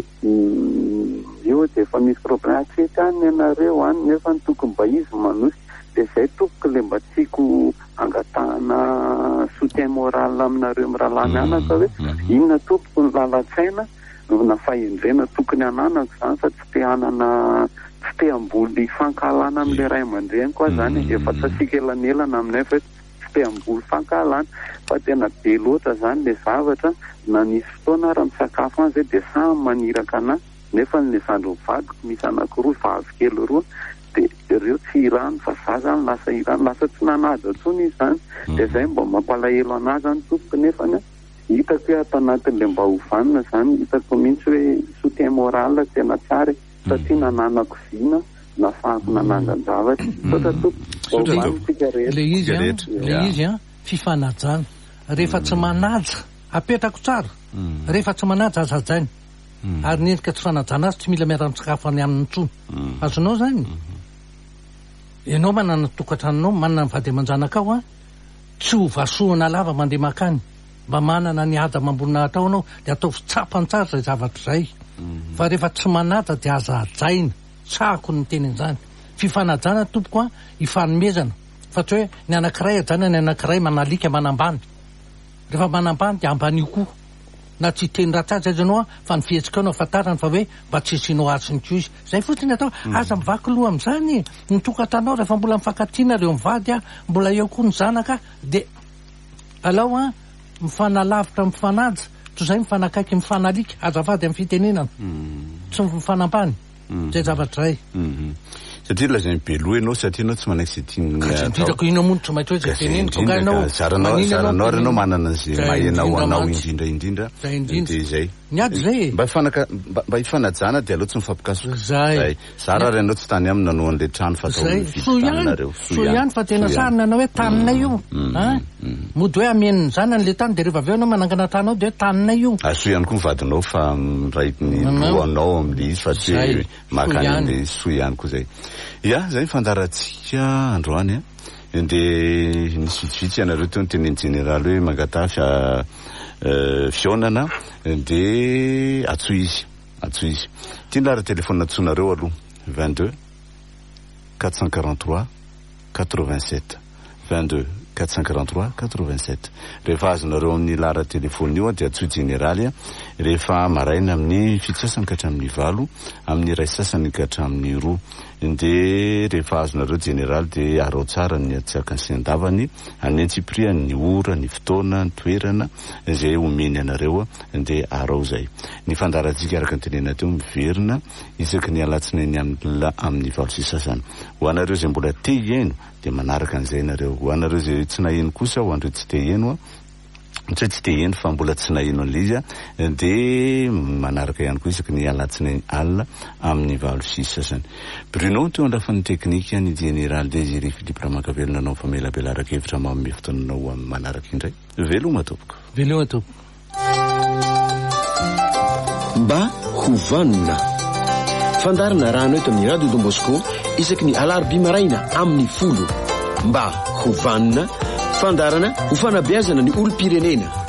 io dia efa misy problème atsika any ianareo any nefa ny tokony mba izy manosy. Dia izay tompoko le mba tiako angatahana soutien moral aminareo mirahalahy anaka hoe inona tompoko ny lalan-tsaina na fahendrena tokony ananako zany fa tsy te hanana tsy te hamboly fankahalana amin'ilay ray aman-dreny koa zany efa tsy asika elanelana aminay fa tsy te hamboly fankahalana fa tena be loatra zany le zavatra na nisy fotoana raha misakafo any zay dia samy maniraka anahy nefa ny zandro vadiko misy anankiroa vavy kely roa dia ireo tsy irano fa za zany lasa irano lasa tsy nanaja ntsony izy zany dia zay mba mampalahelo anazy zany tompoko nefany hitako hoe ato anatin'le mba hovanina zany hitako mihitsy hoe soutien moral tena tsara satria nananako vina nafahako nanangan-javatra tota tompo mba hovanitsika rehetra le izy a le izy a fifanajana rehefa tsy manaja apetrako tsara rehefa tsy manaja azajainy ary nendrika tsy fanajana azy tsy mila miara-misakafo any amin'ny ntsony azonao zany ianao manana tokantranonao manana ny vady aman-janakao a tsy ho vasoana lava mandeha makany mba manana ny ada mambonina atao anao dia atao fitsapany tsara zay zavatra zay fa rehefa tsy manaja dia aza ajaina tsako ny teny an'izany fifanajana tompoko a hifanomezana fa tsy hoe ny anankiray ajana ny anankiray manalika manambany rehefa manambany dia ambany io koa na tsy teny ratsy azy azy anao a fa ny fihetsika anao afantarany fa hoe mba tsy sinao asiny ko izy zay fotsiny atao aza mivaky loha amin'izany nitokatranao rehefa mbola mifankatiana reo mivady a mbola eo koa ny zanaka dia alao a mifanalavitra mifanaja toy izay mifanakaiky mifanalika azavady amin'ny fitenenana tsy mifanambany zay zavatra zay satria la zay be loha ianao satria anao tsy manaiky sitindirako ino mono tsy maintsy hoe zay teneniko ka ianao saranao renao manana zay mahenao anao indrindra indrindra dia zay niady zay mba ifanaka mba hifanajana dia aloha tsy mifampikasoka zay zara renao tsy tany aminy nanao an'le trano fataovitanareo so ihany fa tena sarina anao hoe taninay io mody hoe ameniny zanany le tany dia rehefa avy eo anao manangana tanao dia hoe taninay io aso ihany koa mivadinao fa miraikiny lohanao am'le izy fa tsy hoe makany am'le so ihany koa zay ia zay fandarantsika androany a dia nisy vitsivitsy ianareo teo ny teneny generaly hoe mangatafy fionana dia atso izy atso izy tia lara telefone atsonareo aloha vingt-deux quatre cent quarante-trois quatre-vingt-sept vingt-deux quatre cent quarante-trois quatre-vingt-sept rehefa azonareo amin'ny lara telefony io dia atso generaly a rehefa maraina amin'ny fito sasany ka hatramin'ny valo amin'ny iray sasany ka hatramin'ny roa dia rehefa azonareo generaly dia arao tsara ny atsaka ny siandavany anentsipria ny ora ny fotoana ny toerana zay omeny anareo a dia arao zay ny fandarantsika araka ny tenena teo miverina isaky ny alatsinainy amin'ny valo sy sasany ho anareo zay mbola te hiaino dia manaraka an'izay nareo ho anareo zay tsy naheno kosa ho andreo tsy te hiaino a tsy hoe tsy te heno fa mbola tsy naheno an'le izy a dia manaraka ihany koa isaky ny alatsinainy alina amin'ny valo sy sasany Bruno teo andrafan'ny teknika ny général Désiré Philippe Ramakavelona anao famelabelaraka hevitra manome fotoananao amin'ny manaraka indray veloma tompoko veloma tompoko mba hovanona fandarina rano eto amin'ny radio Don Bosco isaky ny alarobia maraina amin'ny folo mba hovanona fandarana ho fanabeazana ny olom-pirenena